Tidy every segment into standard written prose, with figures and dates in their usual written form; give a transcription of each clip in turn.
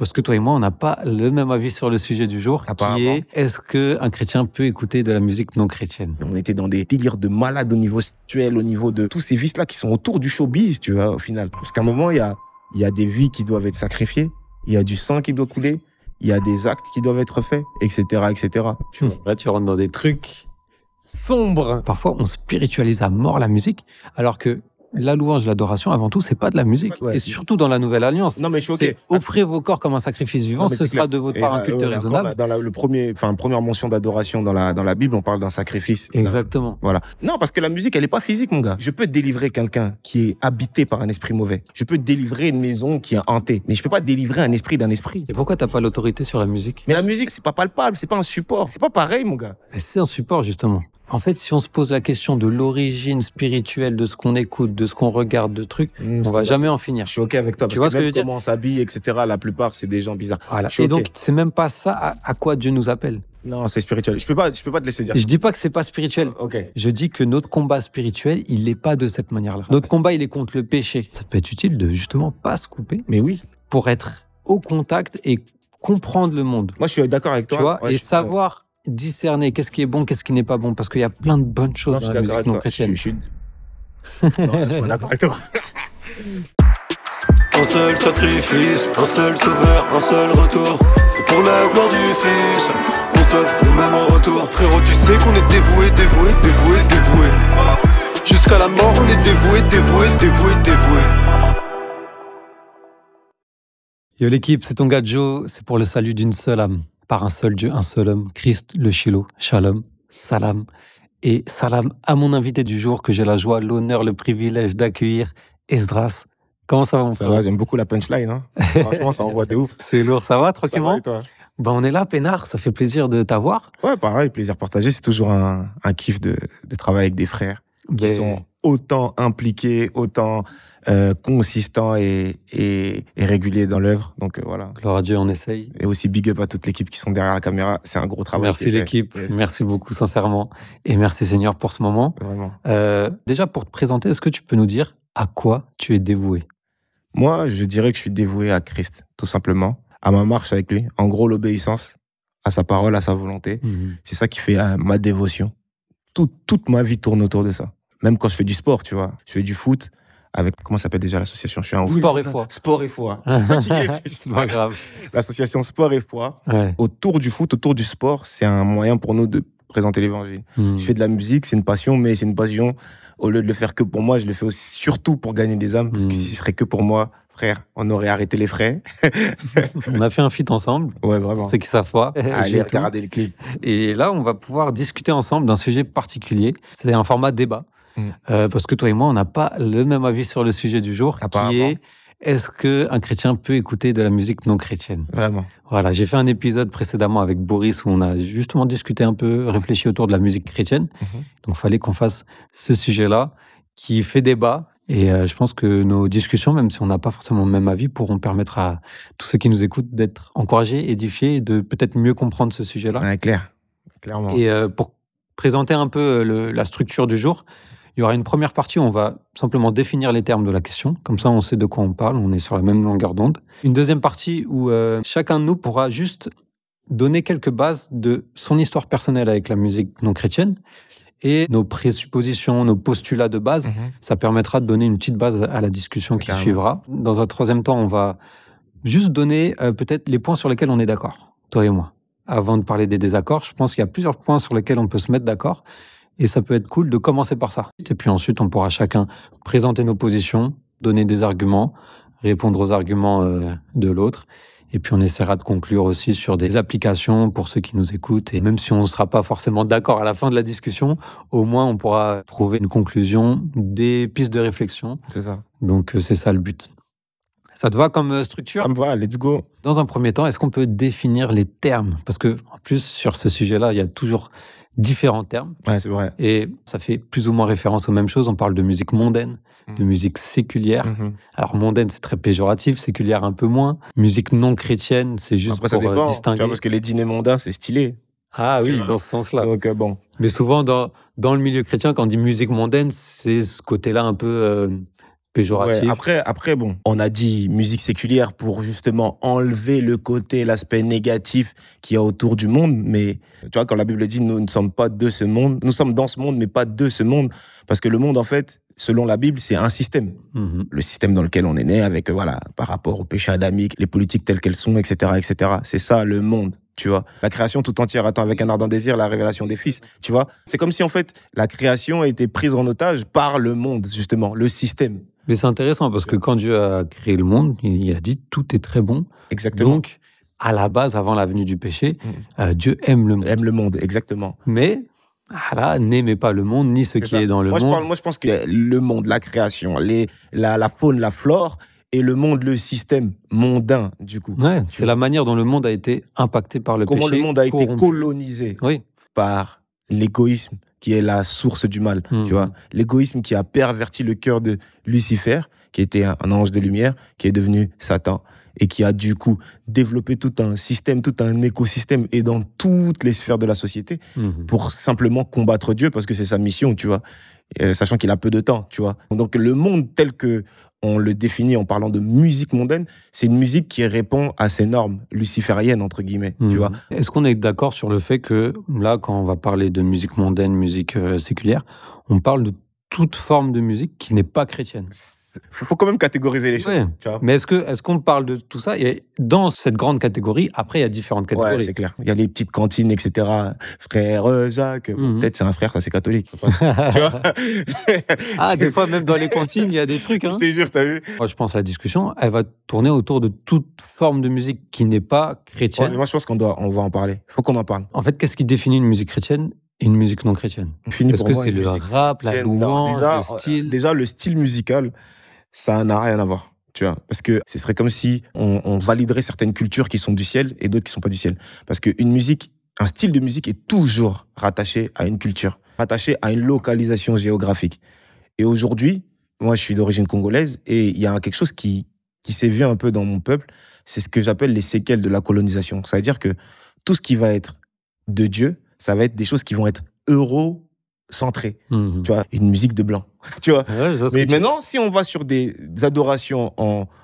parce que toi et moi, on n'a pas le même avis sur le sujet du jour, qui est est-ce qu'un chrétien peut écouter de la musique non chrétienne? On était dans des délires de malades au niveau sexuel, au niveau de tous ces vices-là qui sont autour du showbiz, tu vois, au final. Parce qu'à un moment, il y a des vies qui doivent être sacrifiées, il y a du sang qui doit couler, il y a des actes qui doivent être faits, etc., etc. Tu vois. Là, tu rentres dans des trucs sombres. Parfois, on spiritualise à mort la musique, alors que la louange, l'adoration, avant tout, c'est pas de la musique. Ouais. Et surtout dans la Nouvelle Alliance. Non, mais je suis c'est offrez vos corps comme un sacrifice vivant, ce sera de votre part un culte raisonnable. Dans première mention d'adoration dans la Bible, on parle d'un sacrifice. Exactement. Voilà. Non, parce que la musique, elle est pas physique, mon gars. Je peux délivrer quelqu'un qui est habité par un esprit mauvais. Je peux délivrer une maison qui est hantée. Mais je peux pas délivrer un esprit d'un esprit. Et pourquoi t'as pas l'autorité sur la musique? Mais la musique, c'est pas palpable, c'est pas un support. C'est pas pareil, mon gars. Mais c'est un support, justement. En fait, si on se pose la question de l'origine spirituelle de ce qu'on écoute, de ce qu'on regarde, de trucs, on va jamais en finir. Je suis OK avec toi. Tu vois ce que je veux dire? Comment on s'habille, etc., la plupart, c'est des gens bizarres. Voilà. Et donc, c'est même pas ça à quoi Dieu nous appelle. Non, c'est spirituel. Je peux pas te laisser dire. Je dis pas que c'est pas spirituel. OK. Je dis que notre combat spirituel, il n'est pas de cette manière-là. Notre combat, il est contre le péché. Ça peut être utile de justement pas se couper. Mais oui. Pour être au contact et comprendre le monde. Moi, je suis d'accord avec toi. Tu vois, et savoir discerner qu'est-ce qui est bon, qu'est-ce qui n'est pas bon, parce qu'il y a plein de bonnes choses dans la musique non chrétienne. Je suis d'accord avec toi. Un seul sacrifice, un seul sauveur, un seul retour. C'est pour la gloire du Fils qu'on s'offre nous-mêmes en retour. Frérot, tu sais qu'on est dévoué, dévoué, dévoué, dévoué. Jusqu'à la mort, on est dévoué, dévoué, dévoué, dévoué. Yo l'équipe, c'est ton gars Joe, c'est pour le salut d'une seule âme. Par un seul Dieu, un seul homme, Christ, le Shiloh, Shalom, Salam. Et salam à mon invité du jour que j'ai la joie, l'honneur, le privilège d'accueillir, Esdras. Comment ça va, mon frère? Ça va, j'aime beaucoup la punchline. Hein. Franchement, ça envoie de ouf. C'est lourd, ça va, tranquillement? Ça va, et toi? Bah, on est là, peinard, ça fait plaisir de t'avoir. Ouais, pareil, plaisir partagé. C'est toujours un kiff de travailler avec des frères qui sont autant impliqués, autant consistants et réguliers dans l'œuvre. Donc voilà. Gloire à Dieu, on essaye. Et aussi big up à toute l'équipe qui sont derrière la caméra. C'est un gros travail. Merci l'équipe, yes. Merci beaucoup sincèrement. Et merci Seigneur pour ce moment. Vraiment. Déjà pour te présenter, est-ce que tu peux nous dire à quoi tu es dévoué? Moi, je dirais que je suis dévoué à Christ, tout simplement, à ma marche avec lui. En gros, l'obéissance à sa parole, à sa volonté. C'est ça qui fait ma dévotion. Toute ma vie tourne autour de ça. Même quand je fais du sport, tu vois. Je fais du foot avec, comment s'appelle déjà l'association? Je suis un Sport et foi. Sport et foi. Fatigué. C'est pas grave. L'association Sport et foi. Ouais. Autour du foot, autour du sport, c'est un moyen pour nous de présenter l'évangile. Je fais de la musique, c'est une passion, mais c'est une passion. Au lieu de le faire que pour moi, je le fais aussi surtout pour gagner des âmes. Parce que si ce serait que pour moi, frère, on aurait arrêté les frais. On a fait un feat ensemble. Ouais, vraiment. Pour ceux qui savent pas. Allez regarder le clip. Et là, on va pouvoir discuter ensemble d'un sujet particulier. C'est un format débat. Parce que toi et moi, on n'a pas le même avis sur le sujet du jour, qui est est-ce qu'un chrétien peut écouter de la musique non chrétienne? Vraiment. Voilà, j'ai fait un épisode précédemment avec Boris où on a justement discuté un peu, réfléchi autour de la musique chrétienne. Donc, il fallait qu'on fasse ce sujet-là qui fait débat. Et je pense que nos discussions, même si on n'a pas forcément le même avis, pourront permettre à tous ceux qui nous écoutent d'être encouragés, édifiés et de peut-être mieux comprendre ce sujet-là. Ouais, clairement. Et pour présenter un peu la structure du jour, il y aura une première partie où on va simplement définir les termes de la question. Comme ça, on sait de quoi on parle, on est sur la même longueur d'onde. Une deuxième partie où chacun de nous pourra juste donner quelques bases de son histoire personnelle avec la musique non chrétienne et nos présuppositions, nos postulats de base. Ça permettra de donner une petite base à la discussion qui suivra. Dans un troisième temps, on va juste donner peut-être les points sur lesquels on est d'accord, toi et moi. Avant de parler des désaccords, je pense qu'il y a plusieurs points sur lesquels on peut se mettre d'accord. Et ça peut être cool de commencer par ça. Et puis ensuite, on pourra chacun présenter nos positions, donner des arguments, répondre aux arguments de l'autre. Et puis on essaiera de conclure aussi sur des applications pour ceux qui nous écoutent. Et même si on ne sera pas forcément d'accord à la fin de la discussion, au moins on pourra trouver une conclusion, des pistes de réflexion. C'est ça. Donc c'est ça le but. Ça te va comme structure? Ça me va, let's go. Dans un premier temps, est-ce qu'on peut définir les termes? Parce que en plus, sur ce sujet-là, il y a toujours différents termes. Ouais, c'est vrai. Et ça fait plus ou moins référence aux mêmes choses. On parle de musique mondaine, de musique séculière. Alors, mondaine, c'est très péjoratif, séculière un peu moins. Musique non chrétienne, c'est juste après, pour distinguer. Tu vois, parce que les dîners mondains, c'est stylé. Ah oui, dans ce sens-là. Donc, bon. Mais souvent, dans le milieu chrétien, quand on dit musique mondaine, c'est ce côté-là un peu péjoratif. Après, bon, on a dit musique séculière pour justement enlever le côté, l'aspect négatif qu'il y a autour du monde. Mais tu vois, quand la Bible dit, nous ne sommes pas de ce monde, nous sommes dans ce monde, mais pas de ce monde. Parce que le monde, en fait, selon la Bible, c'est un système. Le système dans lequel on est né, avec, voilà, par rapport au péché adamique, les politiques telles qu'elles sont, etc., etc. C'est ça, le monde. Tu vois, la création tout entière attend avec un ardent désir la révélation des fils. Tu vois, c'est comme si en fait la création a été prise en otage par le monde, justement, le système. Mais c'est intéressant parce que quand Dieu a créé le monde, il a dit tout est très bon. Exactement. Donc, à la base, avant la venue du péché, Dieu aime le monde. Aime le monde, exactement. Mais voilà, n'aimez pas le monde ni ce qui est dans le monde. Moi, je pense que le monde, la création, la faune, la flore. Et le monde, le système mondain, du coup. Ouais, c'est la manière dont le monde a été impacté par le péché. Comment le monde a été colonisé par l'égoïsme qui est la source du mal. Tu vois, l'égoïsme qui a perverti le cœur de Lucifer, qui était un ange de lumière, qui est devenu Satan, et qui a du coup développé tout un système, tout un écosystème, et dans toutes les sphères de la société, pour simplement combattre Dieu, parce que c'est sa mission, tu vois, sachant qu'il a peu de temps, tu vois. Donc le monde tel que on le définit en parlant de musique mondaine, c'est une musique qui répond à ces normes lucifériennes, entre guillemets, tu vois. Est-ce qu'on est d'accord sur le fait que, là, quand on va parler de musique mondaine, musique séculière, on parle de toute forme de musique qui n'est pas chrétienne? Il faut quand même catégoriser les choses. Tu vois. Mais est-ce qu'on parle de tout ça? Et dans cette grande catégorie, après, il y a différentes catégories. Ouais, c'est clair. Il y a les petites cantines, etc. Frère Jacques. Peut-être c'est un frère, ça c'est catholique. Tu vois. Des fois, même dans les cantines, il y a des trucs. Je te jure, t'as vu? Moi, je pense que la discussion, elle va tourner autour de toute forme de musique qui n'est pas chrétienne. Moi, je pense on va en parler. Il faut qu'on en parle. En fait, qu'est-ce qui définit une musique chrétienne et une musique non chrétienne? Est-ce que c'est le rap, la louange, le style? Déjà, le style musical, ça n'a rien à voir, tu vois. Parce que ce serait comme si on validerait certaines cultures qui sont du ciel et d'autres qui sont pas du ciel. Parce qu'une musique, un style de musique est toujours rattaché à une culture, rattaché à une localisation géographique. Et aujourd'hui, moi, je suis d'origine congolaise et il y a quelque chose qui s'est vu un peu dans mon peuple, c'est ce que j'appelle les séquelles de la colonisation. Ça veut dire que tout ce qui va être de Dieu, ça va être des choses qui vont être centré, tu vois, une musique de blanc, tu vois. Ouais, mais maintenant, si on va sur des adorations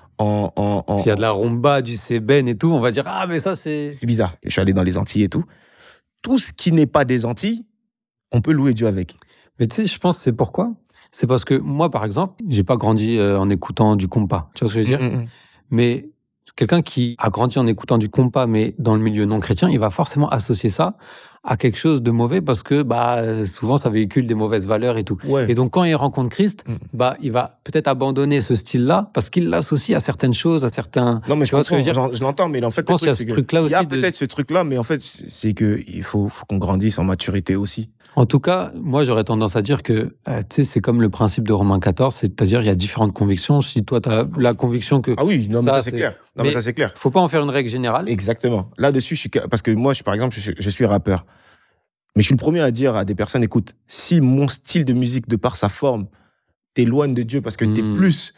s'il y a de la rumba, du sébène et tout, on va dire mais ça c'est bizarre. Je suis allé dans les Antilles et tout. Tout ce qui n'est pas des Antilles, on peut louer Dieu avec. Mais tu sais, je pense que c'est pourquoi. C'est parce que moi, par exemple, j'ai pas grandi en écoutant du compas. Tu vois ce que je veux dire? Mais quelqu'un qui a grandi en écoutant du compas, mais dans le milieu non chrétien, il va forcément associer ça à quelque chose de mauvais parce que souvent ça véhicule des mauvaises valeurs et tout. Ouais. Et donc quand il rencontre Christ, il va peut-être abandonner ce style-là parce qu'il l'associe à certaines choses, à certains... Non mais je comprends, je l'entends, mais en fait, je pense qu'il y a ce truc-là aussi. Il y a peut-être ce truc-là, mais en fait, c'est qu'il faut qu'on grandisse en maturité aussi. En tout cas, moi, j'aurais tendance à dire que, tu sais, c'est comme le principe de Romains 14, c'est-à-dire il y a différentes convictions. Si toi, tu as la conviction que... Ah oui, non, mais ça, c'est clair. Non, mais ça, c'est clair. Faut pas en faire une règle générale. Exactement. Là-dessus, parce que moi, par exemple, je suis rappeur. Mais je suis le premier à dire à des personnes, écoute, si mon style de musique, de par sa forme, t'éloigne de Dieu parce que t'es plus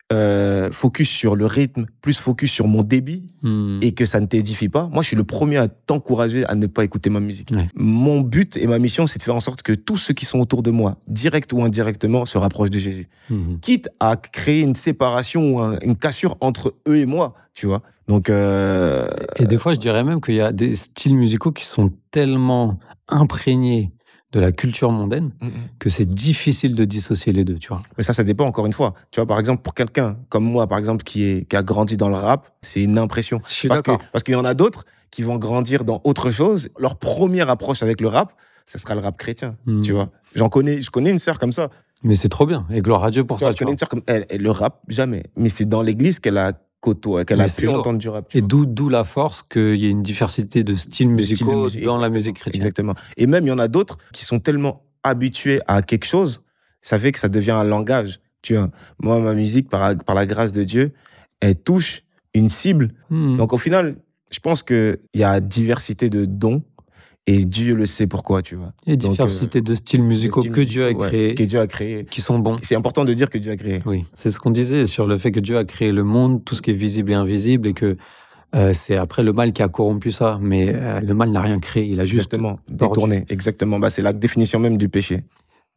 focus sur le rythme, plus focus sur mon débit et que ça ne t'édifie pas, moi je suis le premier à t'encourager à ne pas écouter ma musique. Ouais. Mon but et ma mission, c'est de faire en sorte que tous ceux qui sont autour de moi, direct ou indirectement, se rapprochent de Jésus. Quitte à créer une séparation ou une cassure entre eux et moi, tu vois. Donc Et des fois, je dirais même qu'il y a des styles musicaux qui sont tellement imprégnés de la culture mondaine que c'est difficile de dissocier les deux, tu vois. Mais ça dépend encore une fois. Tu vois, par exemple, pour quelqu'un comme moi, par exemple, qui a grandi dans le rap, c'est une impression. Je suis d'accord. Parce qu'il y en a d'autres qui vont grandir dans autre chose. Leur première approche avec le rap, ce sera le rap chrétien, tu vois. Je connais une sœur comme ça. Mais c'est trop bien. Et gloire à Dieu pour ça, Je connais une sœur comme elle le rap, jamais. Mais c'est dans l'église qu'elle a pu entendre du rap. Et d'où la force qu'il y ait une diversité de styles musicaux dans la musique chrétienne. Exactement. Et même, il y en a d'autres qui sont tellement habitués à quelque chose, ça fait que ça devient un langage. Tu vois, moi, ma musique, par la grâce de Dieu, elle touche une cible. Donc, au final, je pense qu'il y a diversité de dons. Et Dieu le sait pourquoi, tu vois. Il y a diversité de styles musicaux que Dieu a créés, qui sont bons. C'est important de dire que Dieu a créé. Oui, c'est ce qu'on disait sur le fait que Dieu a créé le monde, tout ce qui est visible et invisible, et que c'est après le mal qui a corrompu ça. Mais le mal n'a rien créé, il a juste détourné. Exactement, c'est la définition même du péché.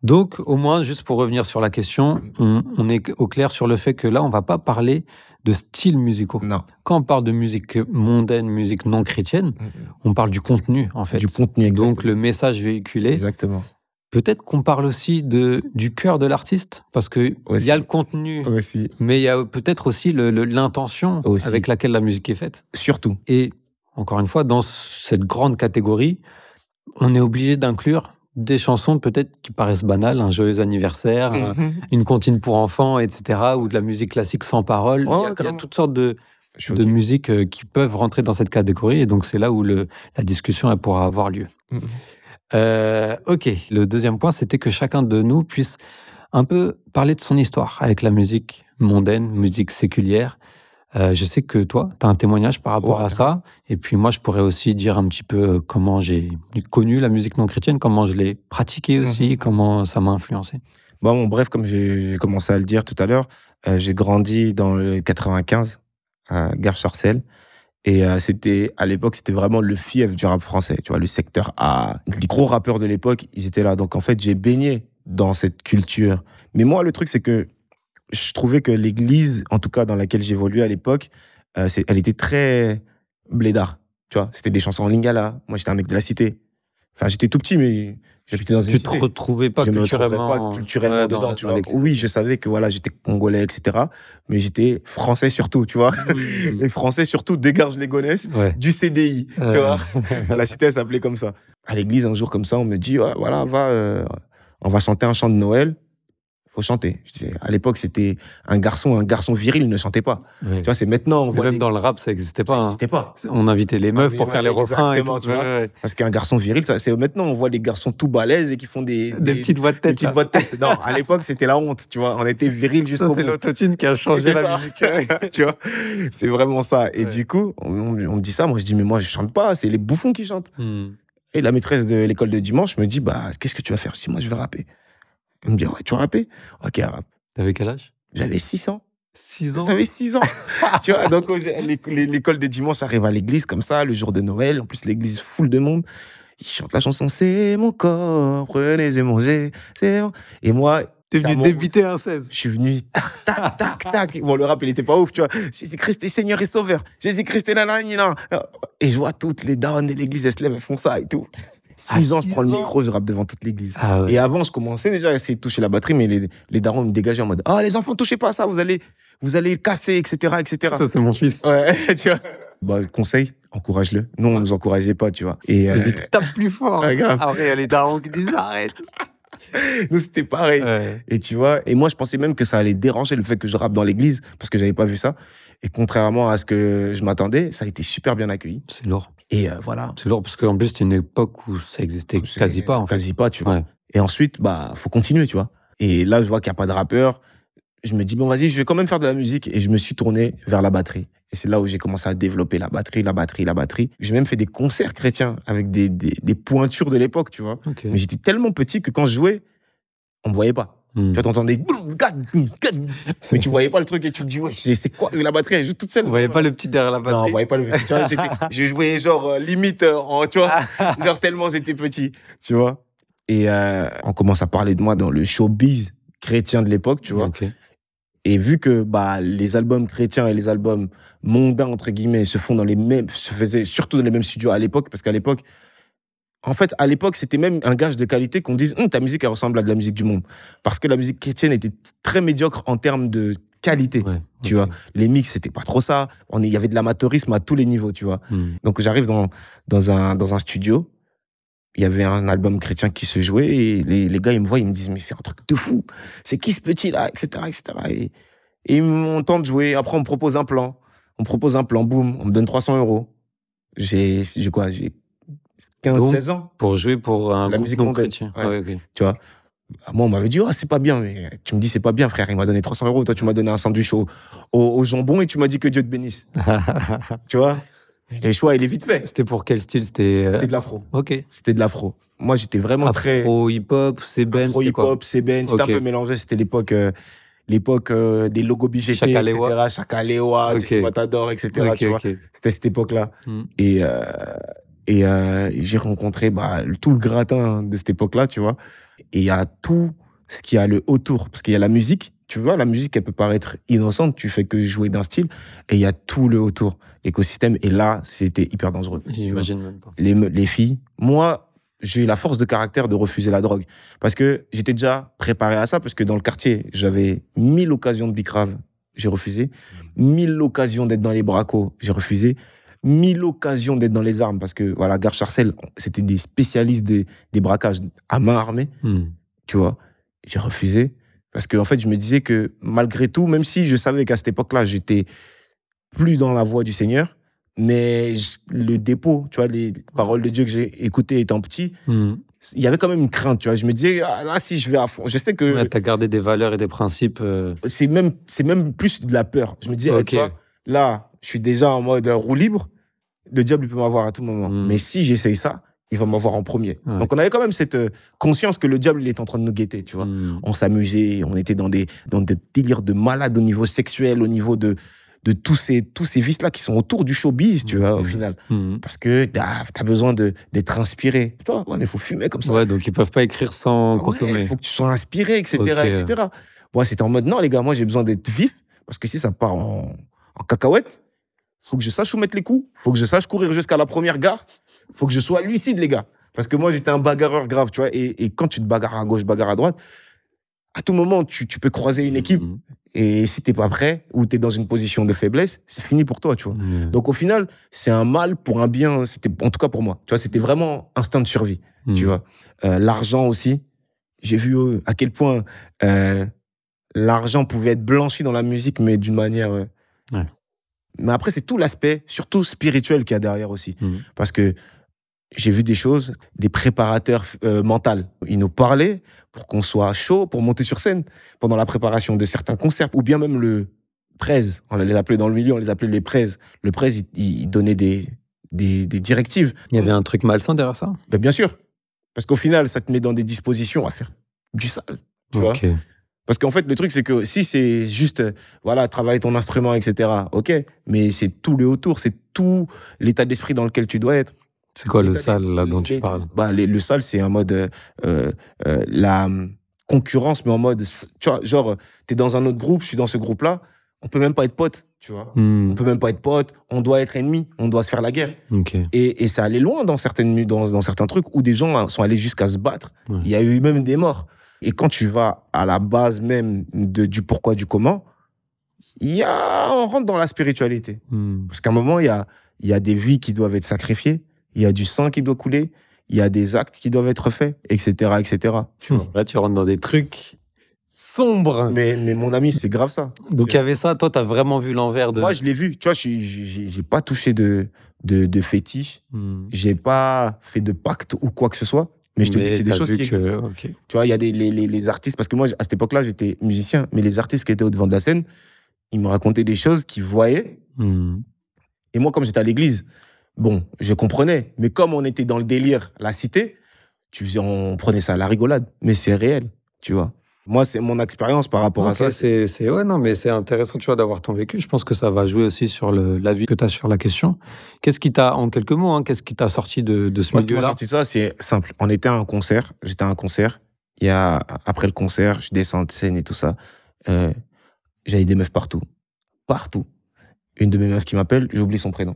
Donc, au moins, juste pour revenir sur la question, on est au clair sur le fait que là, on va pas parler de styles musicaux. Non. Quand on parle de musique mondaine, musique non chrétienne, on parle du contenu, en fait. Du contenu, exactement. Donc, le message véhiculé. Exactement. Peut-être qu'on parle aussi du cœur de l'artiste, parce qu'il y a le contenu, aussi. Mais il y a peut-être aussi l'intention aussi, avec laquelle la musique est faite. Surtout. Et, encore une fois, dans cette grande catégorie, on est obligé d'inclure des chansons peut-être qui paraissent banales, un joyeux anniversaire, une comptine pour enfants, etc., ou de la musique classique sans parole. Il y a toutes sortes de musiques qui peuvent rentrer dans cette catégorie, et donc c'est là où la discussion elle pourra avoir lieu. Ok, le deuxième point, c'était que chacun de nous puisse un peu parler de son histoire avec la musique mondaine, musique séculière. Je sais que toi, tu as un témoignage par rapport à ça. Et puis moi, je pourrais aussi dire un petit peu comment j'ai connu la musique non chrétienne, comment je l'ai pratiquée aussi, comment ça m'a influencé. Bon, bref, comme j'ai commencé à le dire tout à l'heure, j'ai grandi dans le 95, à Gare-Sarcelles. Et à l'époque, c'était vraiment le fief du rap français. Tu vois, le secteur A, les gros rappeurs de l'époque, ils étaient là. Donc en fait, j'ai baigné dans cette culture. Mais moi, le truc, c'est que je trouvais que l'église, en tout cas dans laquelle j'évoluais à l'époque, elle était très blédard. Tu vois, c'était des chansons en lingala. Moi, j'étais un mec de la cité. Enfin, j'étais tout petit, mais j'habitais dans une cité. Tu te retrouvais pas culturellement dedans, tu vois. Oui, je savais que voilà, j'étais congolais, etc. Mais j'étais français surtout, tu vois. Les Français surtout, dégage les gonnesses du CDI, tu vois. La cité, elle s'appelait comme ça. À l'église, un jour comme ça, on me dit, voilà, on va chanter un chant de Noël. Faut chanter. À l'époque, c'était un garçon viril ne chantait pas. Oui. Tu vois, c'est maintenant. On voit même dans le rap, ça n'existait pas. Ça n'existait pas. On invitait les meufs pour faire les refrains et tout. Tu vois. Parce qu'un garçon viril, c'est maintenant, on voit des garçons tout balèzes et qui font des petites voix de tête. Des petites voix de tête. Non, à l'époque, c'était la honte. Tu vois, on était viril jusqu'au bout. C'est l'autotune qui a changé la musique. Tu vois, c'est vraiment ça. Et du coup, on me dit ça. Moi, je dis, mais moi, je chante pas. C'est les bouffons qui chantent. Et la maîtresse de l'école de dimanche me dit, qu'est-ce que tu vas faire? Je dis, moi, je vais rapper. Elle me dit, tu vas rapper? Ok, rap. T'avais quel âge? J'avais 6 ans. 6 ans? J'avais 6 ans. Tu vois, donc l'école des dimanches arrive à l'église comme ça, le jour de Noël. En plus, l'église full de monde. Ils chantent la chanson, c'est mon corps, prenez et mangez. Et moi, t'es venu débiter un 16. Je suis venu, tac, tac, tac. Bon, le rap, il était pas ouf, tu vois. Jésus-Christ est Seigneur et Sauveur. Jésus-Christ est nanana. Et je vois toutes les dames de l'église, elles se lèvent, elles font ça et tout. 6 ans, je prends le micro, je rappe devant toute l'église. Et avant, je commençais déjà à essayer de toucher la batterie, mais les darons me dégageaient en mode, les enfants, touchez pas à ça, vous allez le casser, etc., etc. Ça, c'est mon fils. Ouais, tu vois. Conseil, encourage-le. Nous, on nous encourageait pas, tu vois. Et tape plus fort. Grave. Après, il y a les darons qui disent, arrête. Nous, c'était pareil. Et tu vois, et moi, je pensais même que ça allait déranger le fait que je rappe dans l'église, parce que j'avais pas vu ça. Et contrairement à ce que je m'attendais, ça a été super bien accueilli. C'est lourd. Et voilà. C'est lourd parce qu'en plus, c'était une époque où ça existait quasi pas. En fait. Quasi pas, tu vois. Ouais. Et ensuite, faut continuer, tu vois. Et là, je vois qu'il n'y a pas de rappeur. Je me dis, bon, vas-y, je vais quand même faire de la musique. Et je me suis tourné vers la batterie. Et c'est là où j'ai commencé à développer la batterie. J'ai même fait des concerts chrétiens avec des pointures de l'époque, tu vois. Okay. Mais j'étais tellement petit que quand je jouais, on me voyait pas. Tu vois, t'entendais, mais tu voyais pas le truc et tu te dis, ouais, c'est quoi? La batterie, elle joue toute seule. On voyait pas le petit derrière la batterie. Non, on voyait pas le petit. Tu vois, je jouais genre limite, tu vois, genre tellement j'étais petit, tu vois. Et on commence à parler de moi dans le showbiz chrétien de l'époque, tu vois. Okay. Et vu que les albums chrétiens et les albums mondains entre guillemets se faisaient surtout dans les mêmes studios à l'époque, parce qu'à l'époque, en fait, à l'époque, c'était même un gage de qualité qu'on dise ta musique, elle ressemble à de la musique du monde. Parce que la musique chrétienne était très médiocre en termes de qualité, tu vois. Les mix, c'était pas trop ça. Il y avait de l'amateurisme à tous les niveaux, tu vois. Donc, j'arrive dans un studio. Il y avait un album chrétien qui se jouait et les gars, ils me voient, ils me disent, mais c'est un truc de fou. C'est qui ce petit-là, etc., etc. Et ils m'entendent jouer. Après, on me propose un plan. Boum, on me donne 300 €. J'ai 15-16 ans. Pour jouer pour un groupe non chrétien. Ouais. Okay. Tu vois. Moi, on m'avait dit, c'est pas bien. Mais tu me dis, c'est pas bien, frère. Il m'a donné 300 €. Toi, tu m'as donné un sandwich au jambon et tu m'as dit que Dieu te bénisse. Tu vois. Les choix, il est vite fait. C'était pour quel style? C'était de l'afro. Ok. C'était de l'afro. Moi, j'étais vraiment afro, hip-hop, C-Ben. Afro, hip-hop, C-Ben. C'était un peu mélangé. C'était l'époque des logos BGT, Chakalewa. Chakalewa, Jesse Matador, etc. Tu vois. C'était cette époque-là. Et Et j'ai rencontré tout le gratin de cette époque-là, tu vois. Et il y a tout ce qu'il y a le autour. Parce qu'il y a la musique, tu vois, la musique, elle peut paraître innocente, tu fais que jouer d'un style. Et il y a tout le autour, l'écosystème. Et là, c'était hyper dangereux. J'imagine même pas. Les filles, moi, j'ai eu la force de caractère de refuser la drogue. Parce que j'étais déjà préparé à ça, parce que dans le quartier, j'avais 1000 occasions de bicrave, j'ai refusé. 1000 occasions d'être dans les bracos, j'ai refusé. 1000 occasions d'être dans les armes, parce que, voilà, Gare Charcel, c'était des spécialistes des braquages à main armée, tu vois. J'ai refusé, parce que, en fait, je me disais que, malgré tout, même si je savais qu'à cette époque-là, j'étais plus dans la voie du Seigneur, mais le dépôt, tu vois, les paroles de Dieu que j'ai écoutées étant petit, il y avait quand même une crainte, tu vois. Je me disais, là, si je vais à fond, je sais que... Ouais, t'as gardé des valeurs et des principes. C'est même plus de la peur. Je me disais, tu vois, là, je suis déjà en mode roue libre, le diable il peut m'avoir à tout moment. Mais si j'essaye ça, il va m'avoir en premier. Ouais. Donc on avait quand même cette conscience que le diable il est en train de nous guetter, tu vois. On s'amusait, on était dans des délires de malades au niveau sexuel, au niveau de tous ces vices-là qui sont autour du showbiz, tu vois, au final. Parce que t'as besoin d'être inspiré. Tu vois, mais il faut fumer comme ça. Ouais, donc ils peuvent pas écrire sans consommer. Il faut que tu sois inspiré, etc., etc. Bon, c'était en mode, non, les gars, moi j'ai besoin d'être vif, parce que si ça part en cacahuète, faut que je sache où mettre les coups, faut que je sache courir jusqu'à la première gare, faut que je sois lucide, les gars. Parce que moi, j'étais un bagarreur grave, tu vois, et quand tu te bagarres à gauche, bagarres à droite, à tout moment, tu peux croiser une équipe, et si t'es pas prêt, ou t'es dans une position de faiblesse, c'est fini pour toi, tu vois. Donc au final, c'est un mal pour un bien, c'était, en tout cas pour moi, tu vois, c'était vraiment instinct de survie, tu vois. L'argent aussi, j'ai vu à quel point l'argent pouvait être blanchi dans la musique, mais d'une manière... Ouais. Mais après, c'est tout l'aspect, surtout spirituel, qu'il y a derrière aussi. Parce que j'ai vu des choses, des préparateurs mentaux. Ils nous parlaient pour qu'on soit chaud pour monter sur scène pendant la préparation de certains concerts, ou bien même le prez. On les appelait dans le milieu, on les appelait les prez. Le prez, il donnait des directives. Il y avait un truc malsain derrière ça ? Ben, bien sûr. Parce qu'au final, ça te met dans des dispositions à faire du sale. Tu vois ? Parce qu'en fait, le truc, c'est que si c'est juste, voilà, travailler ton instrument, etc., ok, mais c'est tout le autour, c'est tout l'état d'esprit dans lequel tu dois être. C'est quoi le sale, là, dont tu parles ? Le sale, c'est en mode la concurrence, mais en mode, tu vois, genre, t'es dans un autre groupe, je suis dans ce groupe-là, on peut même pas être potes, tu vois. On peut même pas être potes, on doit être ennemis, on doit se faire la guerre. Et ça allait loin dans certains trucs où des gens sont allés jusqu'à se battre. Il y a eu même des morts. Et quand tu vas à la base même du pourquoi, du comment, on rentre dans la spiritualité. Parce qu'à un moment, il y a des vies qui doivent être sacrifiées, il y a du sang qui doit couler, il y a des actes qui doivent être faits, etc., etc. Tu vois. Là, tu rentres dans des trucs sombres. Mais mon ami, c'est grave ça. Donc, il y avait ça. Toi, t'as vraiment vu l'envers de... Moi, je l'ai vu. Tu vois, j'ai pas touché de fétiche. J'ai pas fait de pacte ou quoi que ce soit. Mais je te dis que c'est des choses qui existent. Tu vois, il y a les artistes, parce que moi, à cette époque-là, j'étais musicien, mais les artistes qui étaient au-devant de la scène, ils me racontaient des choses qu'ils voyaient. Et moi, comme j'étais à l'église, bon, je comprenais. Mais comme on était dans le délire, la cité, on prenait ça à la rigolade. Mais c'est réel, tu vois. Moi, c'est mon expérience par rapport à ça. Ouais, non, mais c'est intéressant, tu vois, d'avoir ton vécu. Je pense que ça va jouer aussi sur l'avis que tu as sur la question. Qu'est-ce qui t'a, en quelques mots, qu'est-ce qui t'a sorti de ce milieu-là ? Ce qui m'a sorti de ça, c'est simple. On était à un concert. J'étais à un concert. Après le concert, je descends de scène et tout ça. J'avais des meufs partout. Partout. Une de mes meufs qui m'appelle, j'oublie son prénom.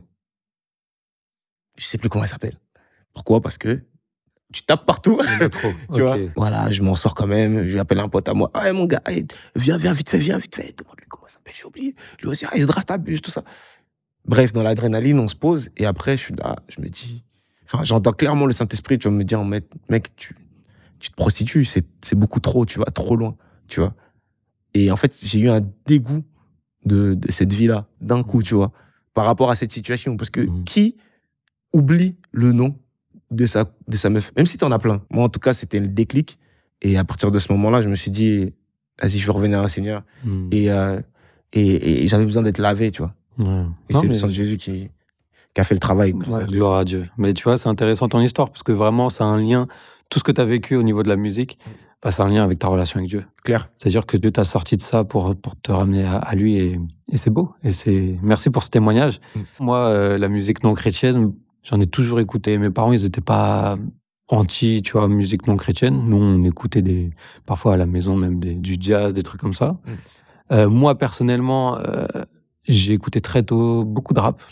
Je sais plus comment elle s'appelle. Pourquoi ? Parce que tu tapes partout, tu vois. Voilà, je m'en sors quand même. Je lui appelle un pote à moi. Ah, mon gars, viens vite fait. Demande-lui comment ça s'appelle, j'ai oublié. Lui aussi, il se drasse ta bûche, tout ça. Bref, dans l'adrénaline, on se pose. Et après, je suis là, je me dis... Enfin, j'entends clairement le Saint-Esprit, tu vas me dire, mec, tu te prostitues, c'est beaucoup trop, tu vas trop loin, tu vois. Et en fait, j'ai eu un dégoût de cette vie-là, d'un coup, tu vois, par rapport à cette situation. Parce que qui oublie le nom de sa meuf, même si t'en as plein. Moi, en tout cas, c'était le déclic. Et à partir de ce moment-là, je me suis dit, vas-y, je veux revenir au Seigneur. Et j'avais besoin d'être lavé, tu vois. Et c'est le sang de Jésus qui a fait le travail. Gloire à Dieu. Mais tu vois, c'est intéressant ton histoire, parce que vraiment, ça a un lien. Tout ce que tu as vécu au niveau de la musique, ça a un lien avec ta relation avec Dieu. Clair. C'est-à-dire que Dieu t'a sorti de ça pour te ramener à lui. Et c'est beau. Merci pour ce témoignage. Moi, la musique non chrétienne, J'en ai toujours écouté. Mes parents, ils étaient pas anti, tu vois, musique non chrétienne. Nous, on écoutait parfois à la maison, même du jazz, des trucs comme ça. Moi, personnellement, j'ai écouté très tôt beaucoup de rap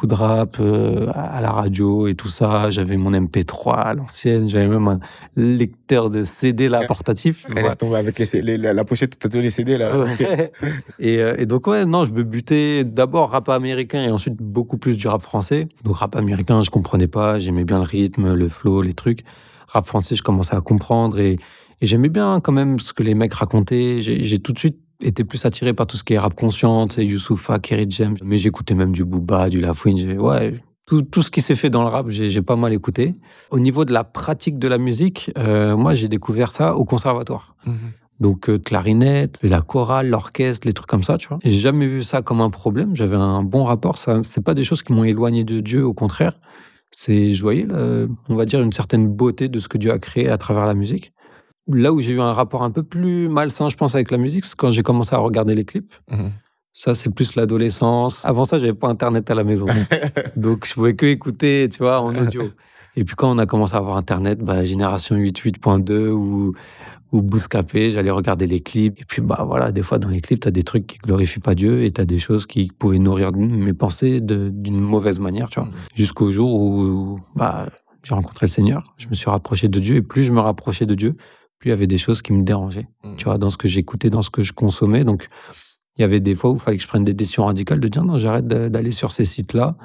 à la radio et tout ça. J'avais mon MP3 à l'ancienne, j'avais même un lecteur de CD là, portatif. Laisse tomber avec la pochette, t'as tous les CD là. Ouais. Et donc non, je me butais d'abord rap américain et ensuite beaucoup plus du rap français. Donc rap américain, je comprenais pas, j'aimais bien le rythme, le flow, les trucs. Rap français, je commençais à comprendre et j'aimais bien quand même ce que les mecs racontaient. J'ai tout de suite été plus attiré par tout ce qui est rap conscient, Youssoupha, Kerry James. Mais j'écoutais même du Booba, du La Fouine. Tout ce qui s'est fait dans le rap, j'ai pas mal écouté. Au niveau de la pratique de la musique, moi, j'ai découvert ça au conservatoire. Donc, clarinette, la chorale, l'orchestre, les trucs comme ça, tu vois. Et j'ai jamais vu ça comme un problème. J'avais un bon rapport. Ça, c'est pas des choses qui m'ont éloigné de Dieu, au contraire. Je voyais, on va dire, une certaine beauté de ce que Dieu a créé à travers la musique. Là où j'ai eu un rapport un peu plus malsain, je pense, avec la musique, c'est quand j'ai commencé à regarder les clips. Ça, c'est plus l'adolescence. Avant ça, j'avais pas Internet à la maison. Donc, je pouvais que écouter, tu vois, en audio. Et puis, quand on a commencé à avoir Internet, Génération 8.2 ou Bouscapé, j'allais regarder les clips. Et puis, voilà, des fois, dans les clips, t'as des trucs qui glorifient pas Dieu et t'as des choses qui pouvaient nourrir mes pensées d'une mauvaise manière, tu vois. Jusqu'au jour où, j'ai rencontré le Seigneur. Je me suis rapproché de Dieu. Et plus je me rapprochais de Dieu, plus il y avait des choses qui me dérangeaient, tu vois, dans ce que j'écoutais, dans ce que je consommais. Donc, il y avait des fois où il fallait que je prenne des décisions radicales de dire non, j'arrête d'aller sur ces sites-là.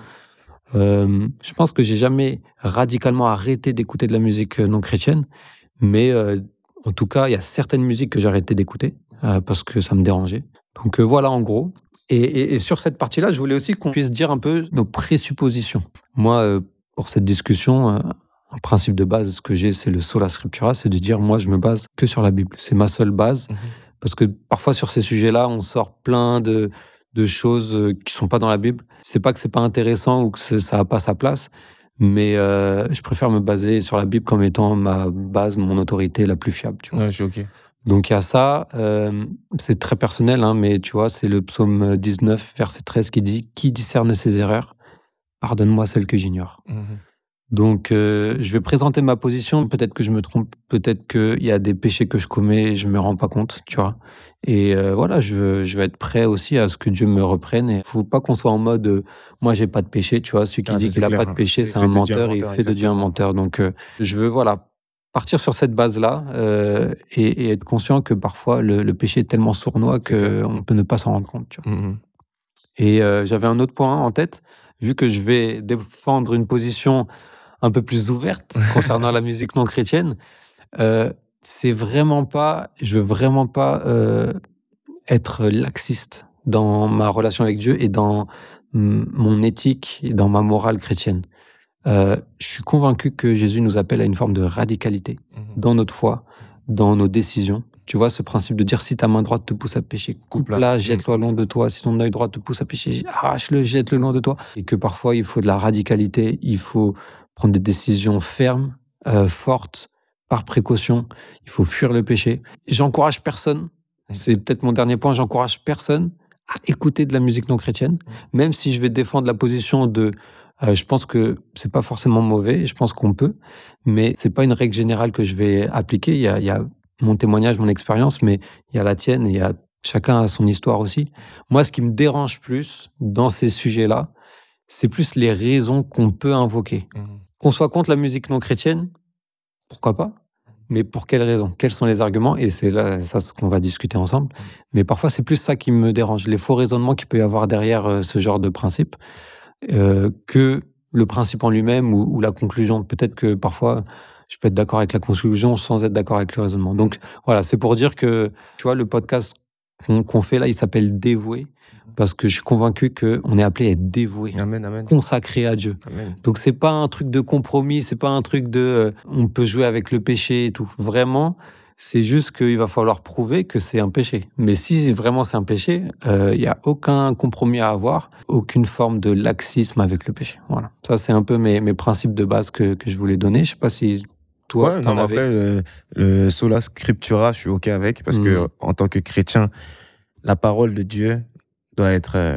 Je pense que j'ai jamais radicalement arrêté d'écouter de la musique non chrétienne, mais en tout cas, il y a certaines musiques que j'ai arrêté d'écouter parce que ça me dérangeait. Donc voilà, en gros. Et sur cette partie-là, je voulais aussi qu'on puisse dire un peu nos présuppositions. Moi, pour cette discussion, un principe de base, ce que j'ai, c'est le sola scriptura, c'est de dire, moi, je me base que sur la Bible. C'est ma seule base. Parce que parfois, sur ces sujets-là, on sort plein de choses qui sont pas dans la Bible. C'est pas que c'est pas intéressant ou que ça a pas sa place, mais je préfère me baser sur la Bible comme étant ma base, mon autorité la plus fiable. Tu vois. Ouais, je suis OK. Donc, il y a ça. C'est très personnel, hein, mais tu vois, c'est le psaume 19, verset 13 qui dit « Qui discerne ses erreurs ? Pardonne-moi celles que j'ignore. » Donc, je vais présenter ma position. Peut-être que je me trompe. Peut-être qu'il y a des péchés que je commets et je me rends pas compte, tu vois. Et voilà, je veux être prêt aussi à ce que Dieu me reprenne. Il faut pas qu'on soit en mode moi, j'ai pas de péché, tu vois. Celui qui dit qu'il a pas de péché, c'est un menteur. Il fait de Dieu un menteur. Donc, je veux, partir sur cette base-là et être conscient que parfois, le péché est tellement sournois qu'on peut ne pas s'en rendre compte, tu vois. Et j'avais un autre point en tête. Vu que je vais défendre une position un peu plus ouverte concernant la musique non chrétienne, je veux vraiment pas être laxiste dans ma relation avec Dieu et dans mon éthique et dans ma morale chrétienne. Je suis convaincu que Jésus nous appelle à une forme de radicalité dans notre foi, dans nos décisions. Tu vois, ce principe de dire si ta main droite te pousse à pécher, coupe-la, jette-le loin de toi. Si ton œil droit te pousse à pécher, arrache-le, jette-le loin de toi. Et que parfois, il faut de la radicalité, il faut prendre des décisions fermes, fortes, par précaution. Il faut fuir le péché. J'encourage personne, c'est peut-être mon dernier point, j'encourage personne à écouter de la musique non chrétienne, même si je vais défendre la position de... je pense que c'est pas forcément mauvais, je pense qu'on peut, mais c'est pas une règle générale que je vais appliquer. Il y a mon témoignage, mon expérience, mais il y a la tienne et chacun a son histoire aussi. Moi, ce qui me dérange plus dans ces sujets-là, c'est plus les raisons qu'on peut invoquer. Qu'on soit contre la musique non chrétienne, pourquoi pas? Mais pour quelles raisons? Quels sont les arguments? Et c'est là, ça, ce qu'on va discuter ensemble. Mais parfois, c'est plus ça qui me dérange, les faux raisonnements qu'il peut y avoir derrière ce genre de principe, que le principe en lui-même ou la conclusion. Peut-être que parfois, je peux être d'accord avec la conclusion sans être d'accord avec le raisonnement. Donc, voilà, c'est pour dire que, tu vois, le podcast qu'on fait là, il s'appelle Dévoué, parce que je suis convaincu qu'on est appelé à être dévoué, consacré à Dieu. Amen. Donc, c'est pas un truc de compromis, c'est pas un truc de on peut jouer avec le péché et tout. Vraiment, c'est juste qu'il va falloir prouver que c'est un péché. Mais si vraiment c'est un péché, il n'y a aucun compromis à avoir, aucune forme de laxisme avec le péché. Voilà. Ça, c'est un peu mes principes de base que je voulais donner. Je sais pas si toi, t'en avais. Après, le sola scriptura, je suis OK avec, parce que en tant que chrétien, la parole de Dieu doit être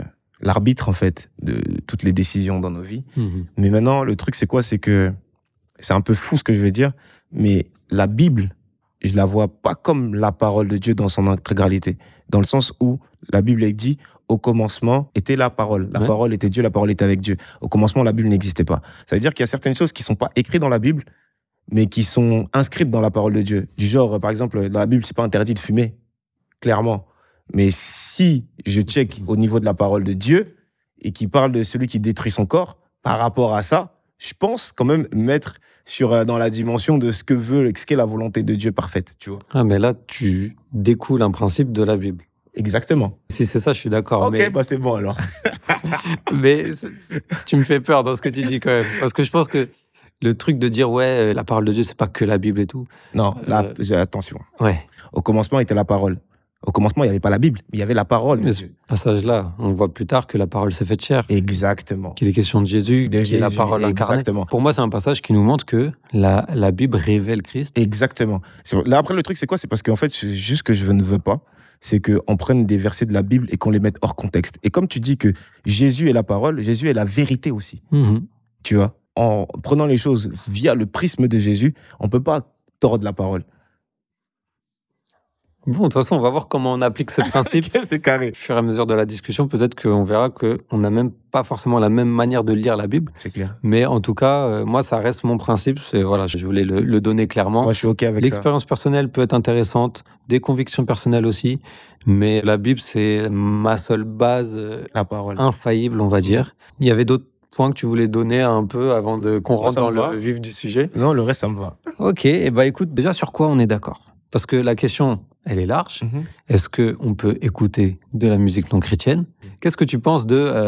l'arbitre, en fait, de toutes les décisions dans nos vies. Mais maintenant, le truc, c'est quoi? C'est que, c'est un peu fou ce que je vais dire, mais la Bible, je la vois pas comme la parole de Dieu dans son intégralité. Dans le sens où la Bible est dit, au commencement était la parole. La parole était Dieu, la parole était avec Dieu. Au commencement, la Bible n'existait pas. Ça veut dire qu'il y a certaines choses qui sont pas écrites dans la Bible, mais qui sont inscrites dans la parole de Dieu. Du genre, par exemple, dans la Bible, c'est pas interdit de fumer, clairement. Mais si je check au niveau de la parole de Dieu et qui parle de celui qui détruit son corps, par rapport à ça, je pense quand même mettre dans la dimension de ce qu'est la volonté de Dieu parfaite, tu vois. Ah, mais là, tu découles un principe de la Bible. Exactement. Si c'est ça, je suis d'accord. Ok, bah c'est bon alors. Mais tu me fais peur dans ce que tu dis quand même. Parce que je pense que le truc de dire, ouais, la parole de Dieu, c'est pas que la Bible et tout. Non, là, attention. Ouais. Au commencement était la parole. Au commencement, il n'y avait pas la Bible, mais il y avait la parole de Dieu. Ce passage-là, on voit plus tard que la parole s'est faite chair. Exactement. Qu'il est question de Jésus, qui est la parole incarnée. Exactement. Pour moi, c'est un passage qui nous montre que la Bible révèle Christ. Exactement. Là, après, le truc, c'est quoi? C'est parce qu'en fait, juste ce que je ne veux pas, c'est qu'on prenne des versets de la Bible et qu'on les mette hors contexte. Et comme tu dis que Jésus est la parole, Jésus est la vérité aussi. Tu vois? En prenant les choses via le prisme de Jésus, on ne peut pas tordre la parole. Bon, de toute façon, on va voir comment on applique ce principe. C'est carré. Au fur et à mesure de la discussion, peut-être qu'on verra qu'on n'a même pas forcément la même manière de lire la Bible. C'est clair. Mais en tout cas, moi, ça reste mon principe. Voilà, je voulais le donner clairement. Moi, je suis OK avec ça. L'expérience personnelle peut être intéressante, des convictions personnelles aussi. Mais la Bible, c'est ma seule base la parole infaillible, on va dire. Il y avait d'autres points que tu voulais donner un peu avant qu'on rentre dans le vif du sujet? Non, le reste, ça me va. Ok, et bah écoute, déjà sur quoi on est d'accord? Parce que la question, elle est large. Est-ce qu'on peut écouter de la musique non chrétienne? Qu'est-ce que tu penses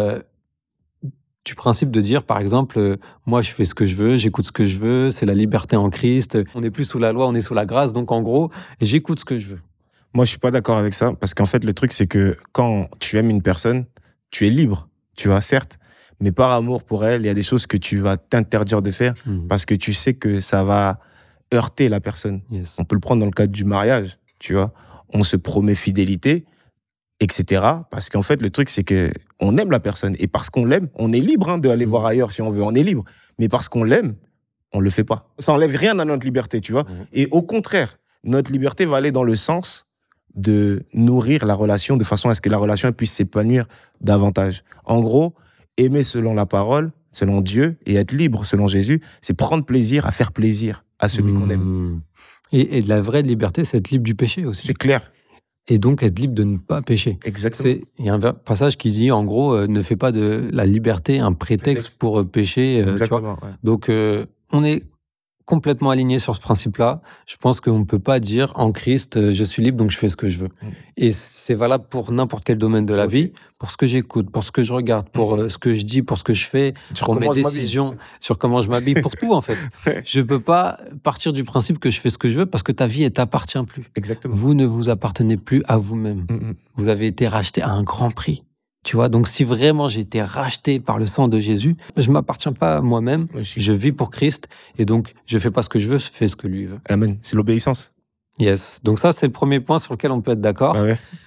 du principe de dire, par exemple, moi je fais ce que je veux, j'écoute ce que je veux, c'est la liberté en Christ, on n'est plus sous la loi, on est sous la grâce, donc en gros, j'écoute ce que je veux. Moi, je suis pas d'accord avec ça, parce qu'en fait, le truc, c'est que quand tu aimes une personne, tu es libre, tu vois, certes, mais par amour pour elle, il y a des choses que tu vas t'interdire de faire, parce que tu sais que ça va heurter la personne. Yes. On peut le prendre dans le cadre du mariage, tu vois. On se promet fidélité, etc. Parce qu'en fait, le truc, c'est que on aime la personne. Et parce qu'on l'aime, on est libre d'aller voir ailleurs si on veut. On est libre. Mais parce qu'on l'aime, on le fait pas. Ça enlève rien à notre liberté, tu vois. Et au contraire, notre liberté va aller dans le sens de nourrir la relation de façon à ce que la relation puisse s'épanouir davantage. En gros, aimer selon la parole, selon Dieu, et être libre selon Jésus, c'est prendre plaisir à faire plaisir à celui qu'on aime. Et de la vraie liberté, c'est être libre du péché aussi. C'est clair. Et donc être libre de ne pas pécher. Exactement. Il y a un passage qui dit, en gros, ne fais pas de la liberté un prétexte pour pécher. Exactement. Tu vois. Donc on est complètement aligné sur ce principe-là. Je pense qu'on ne peut pas dire en Christ, je suis libre, donc je fais ce que je veux. Et c'est valable pour n'importe quel domaine de la vie, pour ce que j'écoute, pour ce que je regarde, pour ce que je dis, pour ce que je fais, pour mes décisions, sur comment je m'habille, pour tout en fait. Je ne peux pas partir du principe que je fais ce que je veux parce que ta vie, elle ne t'appartient plus. Exactement. Vous ne vous appartenez plus à vous-même. Vous avez été racheté à un grand prix. Tu vois, donc si vraiment j'ai été racheté par le sang de Jésus, je m'appartiens pas à moi-même, je vis pour Christ, et donc je fais pas ce que je veux, je fais ce que lui veut. Amen, c'est l'obéissance. Yes, donc ça c'est le premier point sur lequel on peut être d'accord.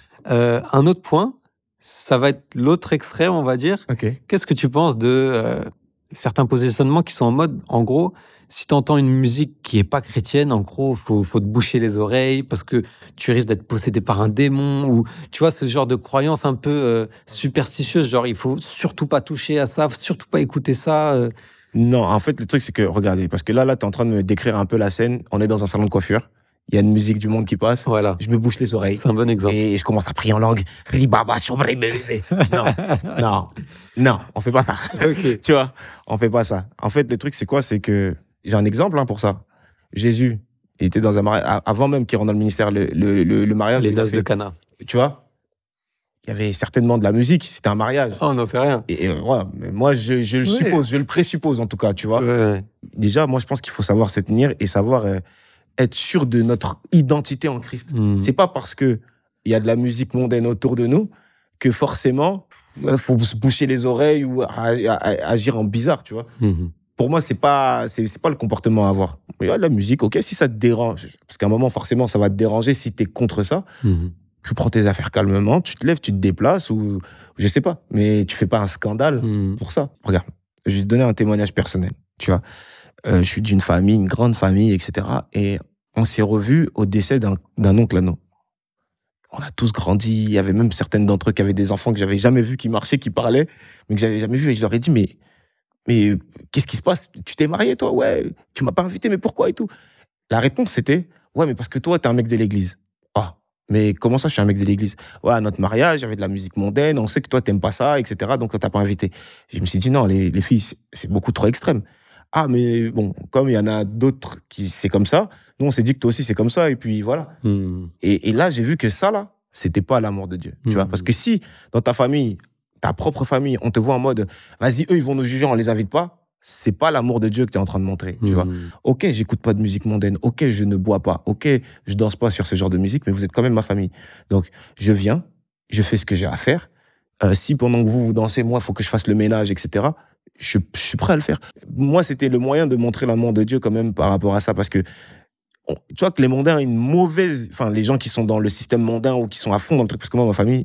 Un autre point, ça va être l'autre extrême, on va dire. Qu'est-ce que tu penses de certains positionnements qui sont en mode, en gros, si tu entends une musique qui est pas chrétienne, en gros, faut te boucher les oreilles parce que tu risques d'être possédé par un démon, ou tu vois, ce genre de croyance un peu superstitieuse, genre il faut surtout pas toucher à ça, surtout pas écouter ça. Non, en fait, le truc, c'est que, regardez, parce que là, tu es en train de me décrire un peu la scène, on est dans un salon de coiffure, il y a une musique du monde qui passe, voilà. Je me bouche les oreilles. C'est un bon exemple. Et je commence à prier en langue. Non, on fait pas ça. Okay. Tu vois, on fait pas ça. En fait, le truc, c'est quoi? C'est que, j'ai un exemple pour ça. Jésus, il était dans un mariage, avant même qu'il rentre dans le ministère, le mariage. Les noces de Cana. Tu vois, il y avait certainement de la musique, c'était un mariage. Oh, non, c'est rien. Et voilà, mais moi, je le suppose, je le présuppose en tout cas, tu vois. Déjà, moi, je pense qu'il faut savoir se tenir et savoir être sûr de notre identité en Christ. C'est pas parce que il y a de la musique mondaine autour de nous que forcément, faut se boucher les oreilles ou agir en bizarre, tu vois. Pour moi, c'est pas le comportement à avoir. Il y a de la musique, ok, si ça te dérange, parce qu'à un moment, forcément, ça va te déranger si t'es contre ça. tu prends tes affaires calmement, tu te lèves, tu te déplaces, ou je sais pas, mais tu fais pas un scandale pour ça. Regarde, je vais te donner un témoignage personnel, tu vois. Je suis d'une famille, une grande famille, etc. Et on s'est revus au décès d'un oncle à nous. On a tous grandi, il y avait même certaines d'entre eux qui avaient des enfants que j'avais jamais vus, qui marchaient, qui parlaient, mais que j'avais jamais vus. Et je leur ai dit, mais qu'est-ce qui se passe? Tu t'es marié, toi? Ouais. Tu m'as pas invité, mais pourquoi et tout? La réponse, c'était, ouais, mais parce que toi, t'es un mec de l'église. Ah, mais comment ça, je suis un mec de l'église? Ouais, à notre mariage, il y avait de la musique mondaine, on sait que toi, t'aimes pas ça, etc., donc t'as pas invité. Je me suis dit, non, les filles, c'est beaucoup trop extrême. Ah, mais bon, comme il y en a d'autres qui c'est comme ça, nous, on s'est dit que toi aussi, c'est comme ça, et puis voilà. Et là, j'ai vu que ça, là, c'était pas l'amour de Dieu, tu vois. Parce que si, dans ta famille, ta propre famille, on te voit en mode, vas-y, eux, ils vont nous juger, on les invite pas, c'est pas l'amour de Dieu que tu es en train de montrer, tu vois. Ok, j'écoute pas de musique mondaine, ok, je ne bois pas, ok, je danse pas sur ce genre de musique, mais vous êtes quand même ma famille. Donc, je viens, je fais ce que j'ai à faire. Si pendant que vous dansez, moi, il faut que je fasse le ménage, etc., je suis prêt à le faire. Moi, c'était le moyen de montrer l'amour de Dieu quand même par rapport à ça, parce que tu vois que les mondains ont une mauvaise... Enfin, les gens qui sont dans le système mondain ou qui sont à fond dans le truc, parce que moi, ma famille,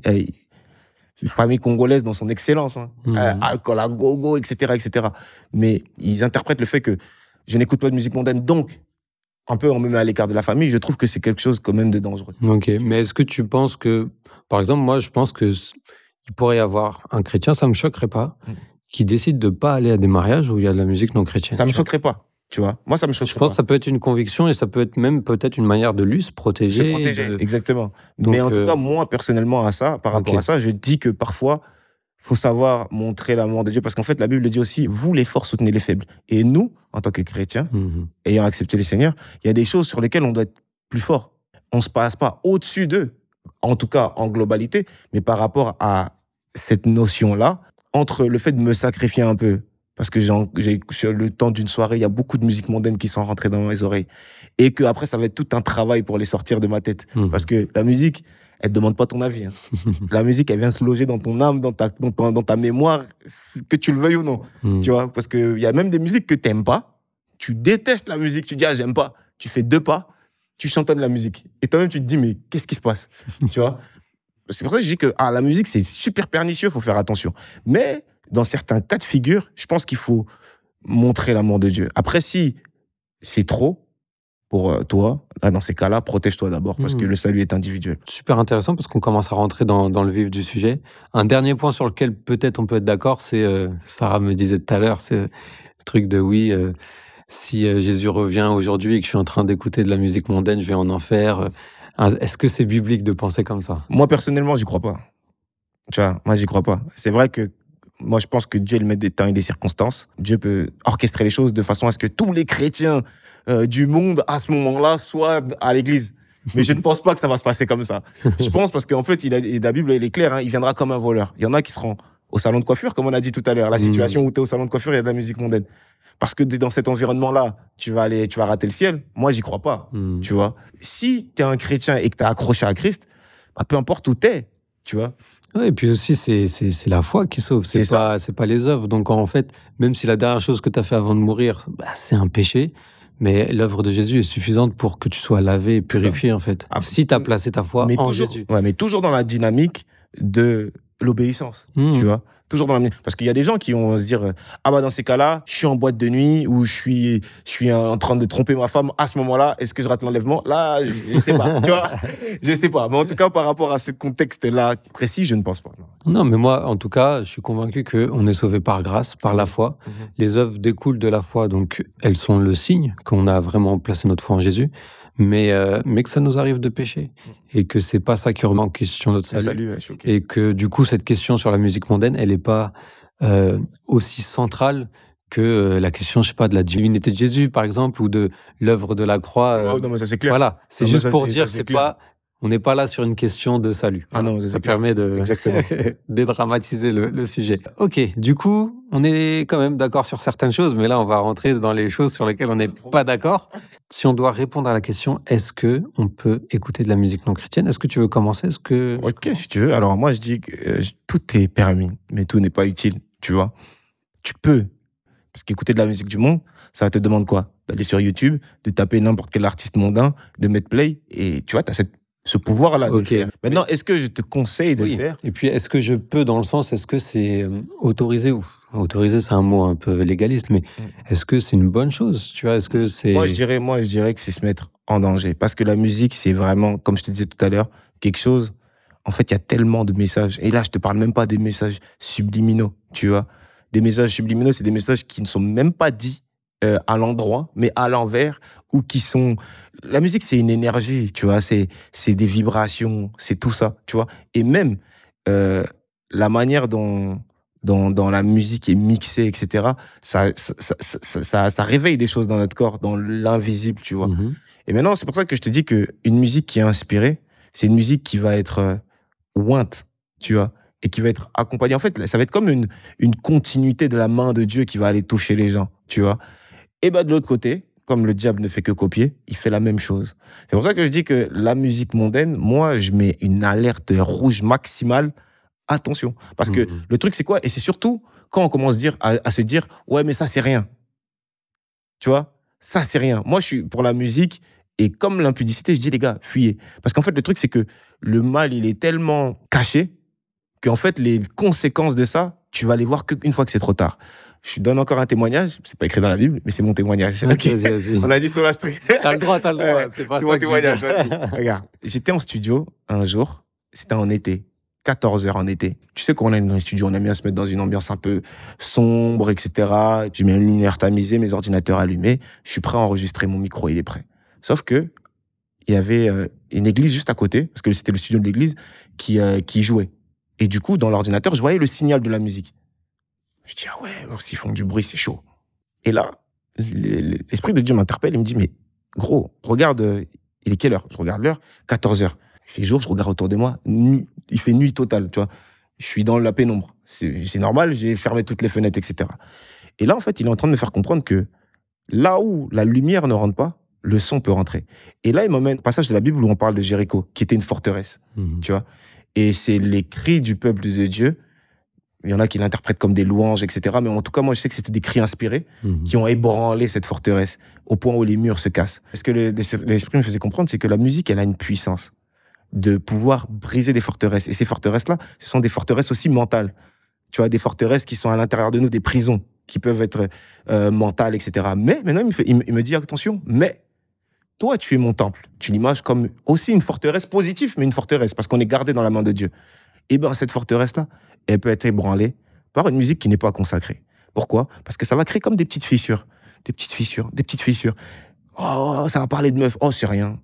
une famille congolaise dans son excellence, hein, alcool à gogo, etc., etc. Mais ils interprètent le fait que je n'écoute pas de musique mondaine, donc un peu on me met à l'écart de la famille. Je trouve que c'est quelque chose quand même de dangereux. Ok, mais est-ce que tu penses que, par exemple, moi, je pense que il pourrait y avoir un chrétien, ça me choquerait pas, qui décide de pas aller à des mariages où il y a de la musique non chrétienne. Ça me choquerait pas. Tu vois, moi, ça me choque. Je pense que ça peut être une conviction et ça peut être même peut-être une manière de lui se protéger. Se protéger, exactement. Donc, mais en tout cas, moi, personnellement, par rapport à ça, je dis que parfois, faut savoir montrer l'amour de Dieu. Parce qu'en fait, la Bible dit aussi, vous, les forts, soutenez les faibles. Et nous, en tant que chrétiens, ayant accepté le Seigneur, il y a des choses sur lesquelles on doit être plus fort. On ne se passe pas au-dessus d'eux, en tout cas en globalité, mais par rapport à cette notion-là, entre le fait de me sacrifier un peu, parce que sur le temps d'une soirée, il y a beaucoup de musique mondaine qui sont rentrées dans mes oreilles. Et que après, ça va être tout un travail pour les sortir de ma tête. Parce que la musique, elle ne demande pas ton avis. Hein. La musique, elle vient se loger dans ton âme, dans ta mémoire, que tu le veuilles ou non. Tu vois, parce qu'il y a même des musiques que tu n'aimes pas. Tu détestes la musique, tu dis, ah, j'aime pas. Tu fais 2 pas, tu chantonnes la musique. Et toi-même, tu te dis, mais qu'est-ce qui se passe? Tu vois? C'est pour ça que je dis que la musique, c'est super pernicieux, il faut faire attention. Mais dans certains cas de figure, je pense qu'il faut montrer l'amour de Dieu. Après, si c'est trop pour toi, dans ces cas-là, protège-toi d'abord, parce que le salut est individuel. Super intéressant, parce qu'on commence à rentrer dans le vif du sujet. Un dernier point sur lequel peut-être on peut être d'accord, c'est, Sarah me disait tout à l'heure, c'est le truc de oui, si Jésus revient aujourd'hui et que je suis en train d'écouter de la musique mondaine, je vais en enfer. Est-ce que c'est biblique de penser comme ça? Moi, personnellement, j'y crois pas. Tu vois, moi, j'y crois pas. C'est vrai que moi, je pense que Dieu, il met des temps et des circonstances. Dieu peut orchestrer les choses de façon à ce que tous les chrétiens du monde, à ce moment-là, soient à l'église. Mais je ne pense pas que ça va se passer comme ça. Je pense parce qu'en fait, la Bible, elle est claire, hein, il viendra comme un voleur. Il y en a qui seront au salon de coiffure, comme on a dit tout à l'heure. La situation où tu es au salon de coiffure, il y a de la musique mondaine. Parce que dans cet environnement-là, tu vas rater le ciel. Moi, j'y crois pas. Tu vois. Si tu es un chrétien et que tu es accroché à Christ, bah, peu importe où tu es, tu vois. Ouais, et puis aussi, c'est la foi qui sauve, c'est pas les œuvres. Donc en fait, même si la dernière chose que tu as fait avant de mourir, c'est un péché, mais l'œuvre de Jésus est suffisante pour que tu sois lavé et purifié, en fait. Si tu as placé ta foi en Jésus. Ouais, mais toujours dans la dynamique de l'obéissance, tu vois. Toujours dans la... Parce qu'il y a des gens qui vont se dire, ah bah dans ces cas-là, je suis en boîte de nuit ou je suis en train de tromper ma femme. À ce moment-là, est-ce que je rate l'enlèvement? Là, je sais pas, tu vois. Je sais pas. Mais en tout cas, par rapport à ce contexte-là précis, je ne pense pas. Non, mais moi, en tout cas, je suis convaincu qu'on est sauvé par grâce, par la foi. Les œuvres découlent de la foi, donc elles sont le signe qu'on a vraiment placé notre foi en Jésus. Mais que ça nous arrive de pécher et que c'est pas ça qui remet en question notre salut, et que du coup cette question sur la musique mondaine, elle est pas aussi centrale que la question, je sais pas, de la divinité de Jésus par exemple, ou de l'œuvre de la croix. Non, mais ça c'est clair. Voilà, c'est juste pour dire, on n'est pas là sur une question de salut. Ah non, ça permet de dédramatiser le sujet. Ok, du coup, on est quand même d'accord sur certaines choses, mais là, on va rentrer dans les choses sur lesquelles on n'est pas d'accord. Si on doit répondre à la question, est-ce qu'on peut écouter de la musique non chrétienne? Est-ce que tu veux commencer? Ok, si tu veux. Alors moi, je dis que tout est permis, mais tout n'est pas utile, tu vois. Tu peux, parce qu'écouter de la musique du monde, ça te demande quoi? D'aller sur YouTube, de taper n'importe quel artiste mondain, de mettre play, et tu vois, t'as cette ce pouvoir-là de le Ok. faire. Maintenant, est-ce que je te conseille de le faire? Et puis, est-ce que je peux, dans le sens, est-ce que c'est autorisé ou autorisé, c'est un mot un peu légaliste, mais est-ce que c'est une bonne chose? Tu vois, est-ce que c'est. Moi, je dirais que c'est se mettre en danger. Parce que la musique, c'est vraiment, comme je te disais tout à l'heure, quelque chose. En fait, il y a tellement de messages. Et là, je te parle même pas des messages subliminaux, tu vois. Des messages subliminaux, c'est des messages qui ne sont même pas dits à l'endroit, mais à l'envers, ou qui sont. La musique, c'est une énergie, tu vois. C'est des vibrations, c'est tout ça, tu vois. Et même la manière dont la musique est mixée, etc., ça réveille des choses dans notre corps, dans l'invisible, tu vois. Et maintenant, c'est pour ça que je te dis qu'une musique qui est inspirée, c'est une musique qui va être ointe, tu vois, et qui va être accompagnée. En fait, ça va être comme une continuité de la main de Dieu qui va aller toucher les gens, tu vois. Et de l'autre côté, comme le diable ne fait que copier, il fait la même chose. C'est pour ça que je dis que la musique mondaine, moi, je mets une alerte rouge maximale. Attention. Parce que le truc, c'est quoi? Et c'est surtout quand on commence à se dire, ouais, mais ça, c'est rien. Tu vois? Ça, c'est rien. Moi, je suis pour la musique. Et comme l'impudicité, je dis, les gars, fuyez. Parce qu'en fait, le truc, c'est que le mal, il est tellement caché qu'en fait, les conséquences de ça, tu vas les voir qu'une fois que c'est trop tard. Je donne encore un témoignage. C'est pas écrit dans la Bible, mais c'est mon témoignage. Okay. Vas-y. On a dit sur la street. T'as le droit. C'est mon témoignage. Regarde, j'étais en studio un jour. C'était en été. 14 heures en été. Tu sais, quand on est dans les studios, on aime bien se mettre dans une ambiance un peu sombre, etc. J'ai mis une lumière tamisée, mes ordinateurs allumés. Je suis prêt à enregistrer, mon micro, il est prêt. Sauf que il y avait une église juste à côté, parce que c'était le studio de l'église, qui jouait. Et du coup, dans l'ordinateur, je voyais le signal de la musique. Je dis, ah ouais, alors s'ils font du bruit, c'est chaud. Et là, l'Esprit de Dieu m'interpelle, il me dit, mais gros, regarde, il est quelle heure? Je regarde l'heure, 14 heures. Il fait jour, je regarde autour de moi, il fait nuit totale, tu vois. Je suis dans la pénombre. C'est normal, j'ai fermé toutes les fenêtres, etc. Et là, en fait, il est en train de me faire comprendre que là où la lumière ne rentre pas, le son peut rentrer. Et là, il m'emmène un passage de la Bible où on parle de Jéricho, qui était une forteresse, tu vois. Et c'est les cris du peuple de Dieu. Il y en a qui l'interprètent comme des louanges, etc. Mais en tout cas, moi, je sais que c'était des cris inspirés qui ont ébranlé cette forteresse au point où les murs se cassent. Ce que l'Esprit me faisait comprendre, c'est que la musique, elle a une puissance de pouvoir briser des forteresses. Et ces forteresses-là, ce sont des forteresses aussi mentales. Tu vois, des forteresses qui sont à l'intérieur de nous, des prisons qui peuvent être mentales, etc. Mais maintenant, il me dit, attention, mais toi, tu es mon temple. Tu l'images comme aussi une forteresse positive, mais une forteresse, parce qu'on est gardé dans la main de Dieu. Et cette forteresse-là, elle peut être ébranlée par une musique qui n'est pas consacrée. Pourquoi? Parce que ça va créer comme des petites fissures. Des petites fissures. Oh, ça va parler de meuf. Oh, c'est rien.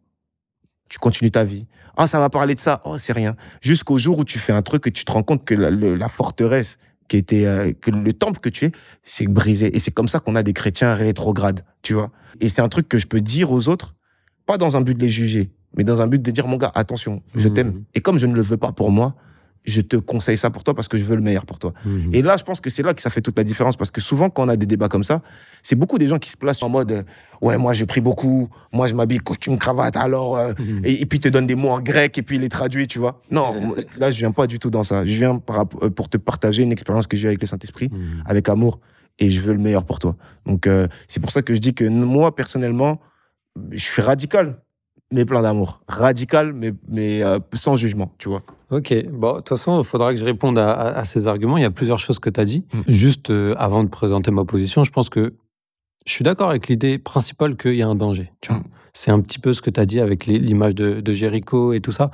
Tu continues ta vie. Ah, ça va parler de ça. Oh, c'est rien. Jusqu'au jour où tu fais un truc et tu te rends compte que la forteresse que le temple que tu es, c'est brisé. Et c'est comme ça qu'on a des chrétiens rétrogrades, tu vois. Et c'est un truc que je peux dire aux autres, pas dans un but de les juger, mais dans un but de dire, mon gars, attention, je t'aime. Et comme je ne le veux pas pour moi, je te conseille ça pour toi parce que je veux le meilleur pour toi. Et là, je pense que c'est là que ça fait toute la différence, parce que souvent, quand on a des débats comme ça, c'est beaucoup des gens qui se placent en mode ouais, moi, je prie beaucoup, moi, je m'habille costume, cravate, alors... et puis, te donnent des mots en grec et puis il les traduit, tu vois. Non, là, je viens pas du tout dans ça. Je viens pour te partager une expérience que j'ai eue avec le Saint-Esprit, avec amour, et je veux le meilleur pour toi. Donc, c'est pour ça que je dis que moi, personnellement, je suis radical, mais plein d'amour. Radical, mais sans jugement, tu vois. Ok, bon, de toute façon, il faudra que je réponde à ces arguments. Il y a plusieurs choses que tu as dit. Juste avant de présenter ma position, je pense que je suis d'accord avec l'idée principale qu'il y a un danger. Tu vois. C'est un petit peu ce que tu as dit avec l'image de Jéricho et tout ça.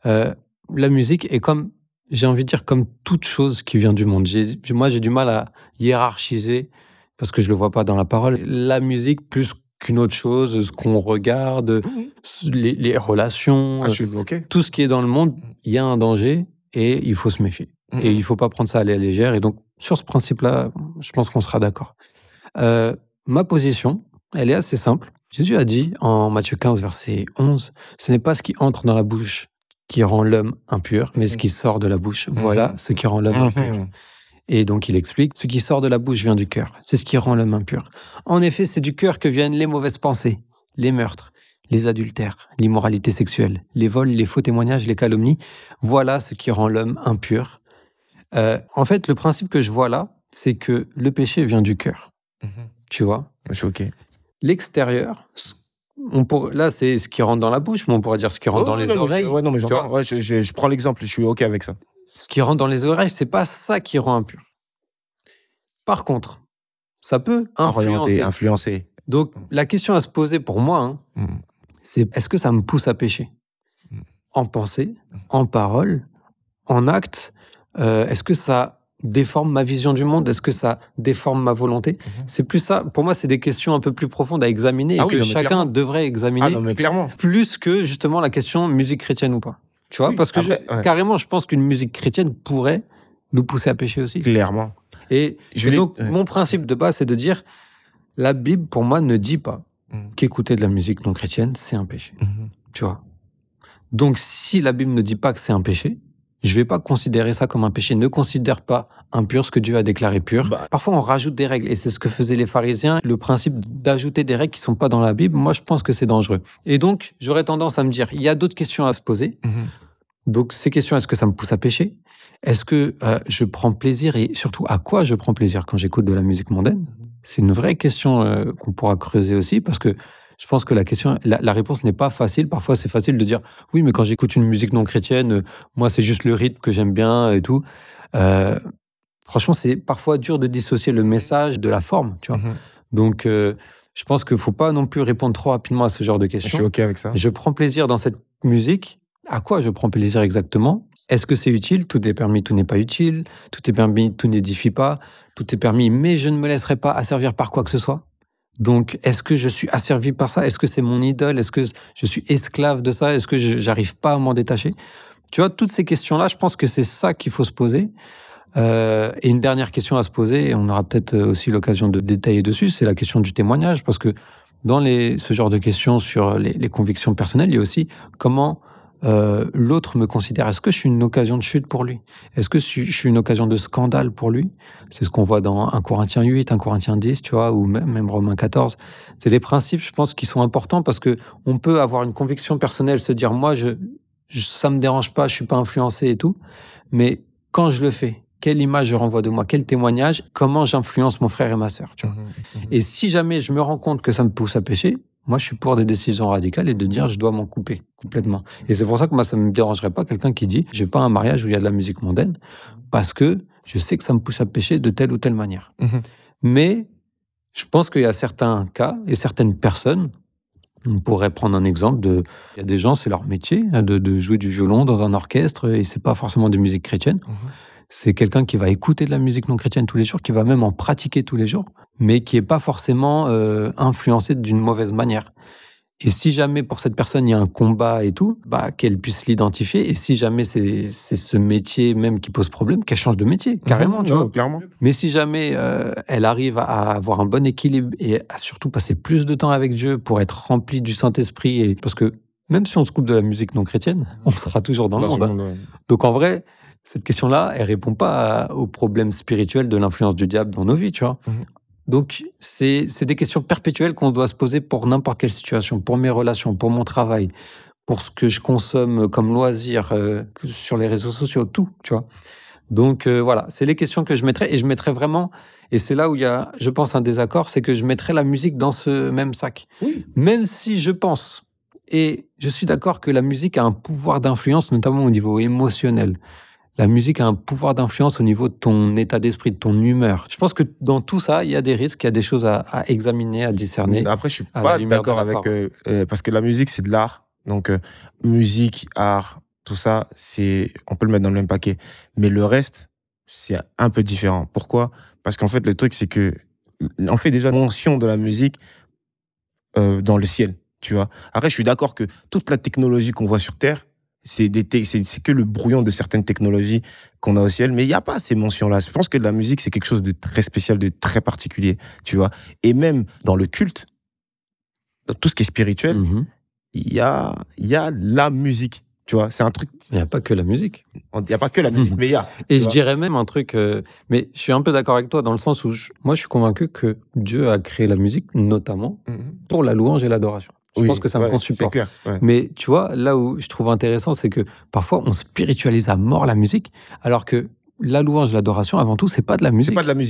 La musique est comme, j'ai envie de dire, comme toute chose qui vient du monde. Moi, j'ai du mal à hiérarchiser, parce que je ne le vois pas dans la parole, la musique plus qu'une autre chose, ce qu'on regarde, les relations, tout ce qui est dans le monde, il y a un danger et il faut se méfier. Et il ne faut pas prendre ça à la légère. Et donc, sur ce principe-là, je pense qu'on sera d'accord. Ma position, elle est assez simple. Jésus a dit en Matthieu 15, verset 11, « Ce n'est pas ce qui entre dans la bouche qui rend l'homme impur, mais ce qui sort de la bouche. Voilà ce qui rend l'homme impur. » Et donc, il explique, ce qui sort de la bouche vient du cœur. C'est ce qui rend l'homme impur. En effet, c'est du cœur que viennent les mauvaises pensées, les meurtres, les adultères, l'immoralité sexuelle, les vols, les faux témoignages, les calomnies. Voilà ce qui rend l'homme impur. En fait, le principe que je vois là, c'est que le péché vient du cœur. Tu vois ? Je suis OK. L'extérieur, Là, c'est ce qui rentre dans la bouche, mais on pourrait dire ce qui rentre dans les oreilles. Mais j'entends. Ouais, je prends l'exemple, je suis OK avec ça. Ce qui rentre dans les oreilles, c'est pas ça qui rend impur. Par contre, ça peut influencer. Donc, la question à se poser pour moi, c'est est-ce que ça me pousse à pécher ? En pensée, en parole, en acte, est-ce que ça déforme ma vision du monde ? Est-ce que ça déforme ma volonté ? C'est plus ça. Pour moi, c'est des questions un peu plus profondes à examiner et que chacun devrait examiner plus que justement la question musique chrétienne ou pas. Tu vois ? Parce que carrément, je pense qu'une musique chrétienne pourrait nous pousser à pécher aussi. Clairement. Et donc, mon principe de base, c'est de dire la Bible, pour moi, ne dit pas qu'écouter de la musique non chrétienne, c'est un péché. Tu vois ? Donc, si la Bible ne dit pas que c'est un péché, je ne vais pas considérer ça comme un péché. Ne considère pas impur ce que Dieu a déclaré pur. Parfois, on rajoute des règles, et c'est ce que faisaient les pharisiens. Le principe d'ajouter des règles qui ne sont pas dans la Bible, moi, je pense que c'est dangereux. Et donc, j'aurais tendance à me dire, il y a d'autres questions à se poser. Donc, ces questions, est-ce que ça me pousse à pécher ? Est-ce que je prends plaisir, et surtout, à quoi je prends plaisir quand j'écoute de la musique mondaine ? C'est une vraie question qu'on pourra creuser aussi, parce que je pense que la réponse n'est pas facile. Parfois, c'est facile de dire « Oui, mais quand j'écoute une musique non chrétienne, moi, c'est juste le rythme que j'aime bien et tout. » Franchement, c'est parfois dur de dissocier le message de la forme, tu vois. Donc, je pense qu'il ne faut pas non plus répondre trop rapidement à ce genre de questions. Je suis OK avec ça. Je prends plaisir dans cette musique. À quoi je prends plaisir exactement ? Est-ce que c'est utile ? Tout est permis, tout n'est pas utile. Tout est permis, tout n'édifie pas. Tout est permis, mais je ne me laisserai pas asservir par quoi que ce soit. Donc, est-ce que je suis asservi par ça ? Est-ce que c'est mon idole ? Est-ce que je suis esclave de ça ? Est-ce que j'arrive pas à m'en détacher ? Tu vois, toutes ces questions-là, je pense que c'est ça qu'il faut se poser. Et une dernière question à se poser, et on aura peut-être aussi l'occasion de détailler dessus, c'est la question du témoignage, parce que dans ce genre de questions sur les convictions personnelles, il y a aussi comment l'autre me considère. Est-ce que je suis une occasion de chute pour lui ? Est-ce que je suis une occasion de scandale pour lui ? C'est ce qu'on voit dans 1 Corinthiens 8, 1 Corinthiens 10, tu vois, ou même Romains 14. C'est des principes, je pense, qui sont importants parce que on peut avoir une conviction personnelle, se dire, moi, ça me dérange pas, je suis pas influencé et tout. Mais quand je le fais, quelle image je renvoie de moi ? Quel témoignage ? Comment j'influence mon frère et ma sœur, tu vois ? Et si jamais je me rends compte que ça me pousse à pécher, moi, je suis pour des décisions radicales et de dire je dois m'en couper complètement. Et c'est pour ça que moi, ça ne me dérangerait pas quelqu'un qui dit j'ai pas un mariage où il y a de la musique mondaine parce que je sais que ça me pousse à pécher de telle ou telle manière. Mais je pense qu'il y a certains cas et certaines personnes, on pourrait prendre un exemple il y a des gens, c'est leur métier de jouer du violon dans un orchestre et c'est pas forcément des musiques chrétiennes. C'est quelqu'un qui va écouter de la musique non chrétienne tous les jours, qui va même en pratiquer tous les jours, mais qui n'est pas forcément influencé d'une mauvaise manière. Et si jamais pour cette personne il y a un combat et tout, qu'elle puisse l'identifier. Et si jamais c'est ce métier même qui pose problème, qu'elle change de métier, carrément. Tu vois. Clairement. Mais si jamais elle arrive à avoir un bon équilibre et à surtout passer plus de temps avec Dieu pour être remplie du Saint-Esprit, parce que même si on se coupe de la musique non chrétienne, on sera toujours dans le monde. Donc en vrai, cette question-là, elle répond pas au problème spirituel de l'influence du diable dans nos vies, tu vois. Donc, c'est des questions perpétuelles qu'on doit se poser pour n'importe quelle situation, pour mes relations, pour mon travail, pour ce que je consomme comme loisir sur les réseaux sociaux, tout, tu vois. Donc, voilà, c'est les questions que je mettrais, et je mettrais vraiment, et c'est là où il y a, je pense, un désaccord, c'est que je mettrais la musique dans ce même sac. Oui. Même si je pense, et je suis d'accord que la musique a un pouvoir d'influence, notamment au niveau émotionnel. La musique a un pouvoir d'influence au niveau de ton état d'esprit, de ton humeur. Je pense que dans tout ça, il y a des risques, il y a des choses à examiner, à discerner. Après, je suis pas d'accord avec... parce que la musique, c'est de l'art. Donc, musique, art, tout ça, on peut le mettre dans le même paquet. Mais le reste, c'est un peu différent. Pourquoi ? Parce qu'en fait, le truc, c'est que on fait déjà mention de la musique dans le ciel, tu vois. Après, je suis d'accord que toute la technologie qu'on voit sur Terre, c'est que le brouillon de certaines technologies qu'on a au ciel, mais il n'y a pas ces mentions-là. Je pense que la musique, c'est quelque chose de très spécial, de très particulier, tu vois. Et même dans le culte, dans tout ce qui est spirituel, il y a la musique, tu vois. C'est un truc... Il n'y a pas que la musique. Il n'y a pas que la musique, mais il y a. Et je dirais même un truc... mais je suis un peu d'accord avec toi, dans le sens où moi, je suis convaincu que Dieu a créé la musique, notamment pour la louange et l'adoration. Je pense que ça me consupporte. C'est clair, Mais tu vois, là où je trouve intéressant, c'est que parfois, on spiritualise à mort la musique, alors que la louange, l'adoration, avant tout, c'est pas de la musique. C'est pas de la musique.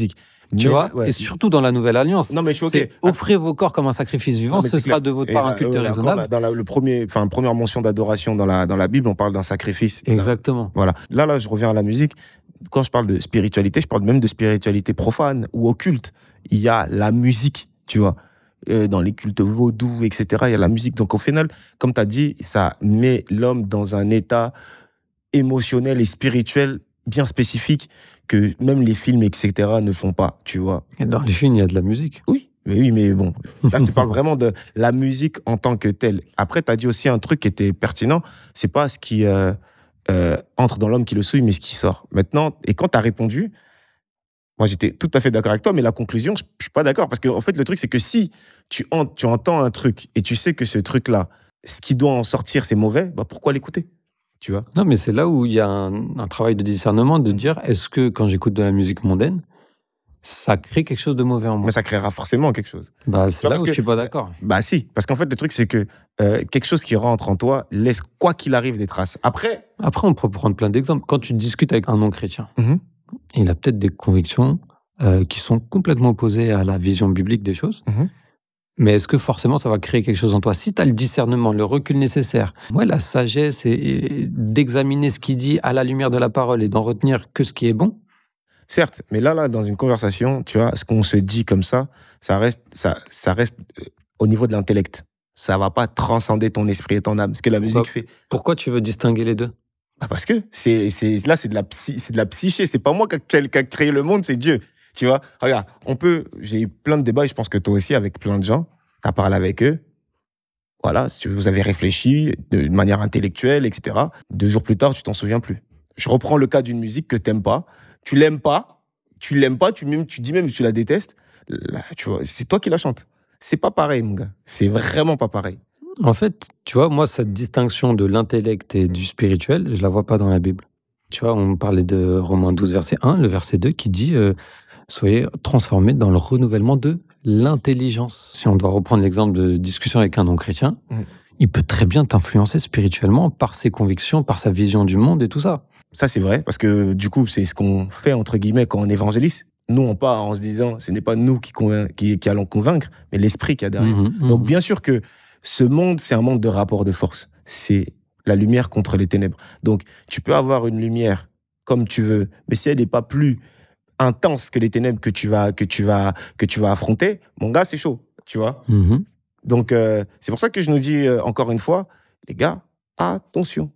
Tu vois, et surtout dans la Nouvelle Alliance. Non, mais je suis c'est offrez vos corps comme un sacrifice vivant, ce sera de votre part un culte raisonnable. Dans première mention d'adoration dans la Bible, on parle d'un sacrifice. Exactement. Voilà. Là, je reviens à la musique. Quand je parle de spiritualité, je parle même de spiritualité profane ou occulte. Il y a la musique, tu vois. Dans les cultes vaudous, etc., il y a la musique. Donc, au final, comme tu as dit, ça met l'homme dans un état émotionnel et spirituel bien spécifique que même les films, etc., ne font pas, tu vois. Et dans les films, il y a de la musique. Oui, mais bon, là, tu parles vraiment de la musique en tant que telle. Après, tu as dit aussi un truc qui était pertinent, c'est pas ce qui entre dans l'homme qui le souille, mais ce qui sort. Maintenant, et quand tu as répondu, moi, j'étais tout à fait d'accord avec toi, mais la conclusion, je suis pas d'accord. Parce qu'en fait, le truc, c'est que si tu entends un truc et tu sais que ce truc-là, ce qui doit en sortir, c'est mauvais, bah pourquoi l'écouter ? Tu vois ? Non, mais c'est là où il y a un travail de discernement, de dire, est-ce que quand j'écoute de la musique mondaine, ça crée quelque chose de mauvais en moi ? Mais ça créera forcément quelque chose. Bah, c'est là où je suis pas d'accord. Bah si, parce qu'en fait, le truc, c'est que quelque chose qui rentre en toi laisse, quoi qu'il arrive, des traces. Après, on peut prendre plein d'exemples. Quand tu discutes avec un non-chrétien, il a peut-être des convictions qui sont complètement opposées à la vision biblique des choses. Mais est-ce que forcément ça va créer quelque chose en toi ? Si tu as le discernement, le recul nécessaire, la sagesse et d'examiner ce qu'il dit à la lumière de la parole et d'en retenir que ce qui est bon. Certes, mais là, dans une conversation, tu vois, ce qu'on se dit comme ça reste au niveau de l'intellect. Ça va pas transcender ton esprit et ton âme, ce que la musique fait. Pourquoi tu veux distinguer les deux ? Parce que c'est de la psyché. C'est pas moi qui a créé le monde, c'est Dieu. Tu vois, regarde, j'ai eu plein de débats, et je pense que toi aussi, avec plein de gens, t'as parlé avec eux, voilà, vous avez réfléchi de manière intellectuelle, etc. 2 jours plus tard, tu t'en souviens plus. Je reprends le cas d'une musique que t'aimes pas, tu dis même que tu la détestes, là, tu vois, c'est toi qui la chantes. C'est pas pareil, mon gars, c'est vraiment pas pareil. En fait, tu vois, moi, cette distinction de l'intellect et du spirituel, je la vois pas dans la Bible. Tu vois, on parlait de Romains 12, verset 1, le verset 2 qui dit soyez transformés dans le renouvellement de l'intelligence. Si on doit reprendre l'exemple de discussion avec un non-chrétien, il peut très bien t'influencer spirituellement par ses convictions, par sa vision du monde et tout ça. Ça, c'est vrai, parce que du coup, c'est ce qu'on fait, entre guillemets, quand on évangélise. Nous, on part en se disant, ce n'est pas nous qui allons convaincre, mais l'esprit qu'il y a derrière. Donc, bien sûr que ce monde, c'est un monde de rapport de force. C'est la lumière contre les ténèbres. Donc, tu peux avoir une lumière comme tu veux, mais si elle n'est pas plus intense que les ténèbres que tu vas affronter, mon gars, c'est chaud, tu vois. Donc, c'est pour ça que je nous dis encore une fois, les gars, attention,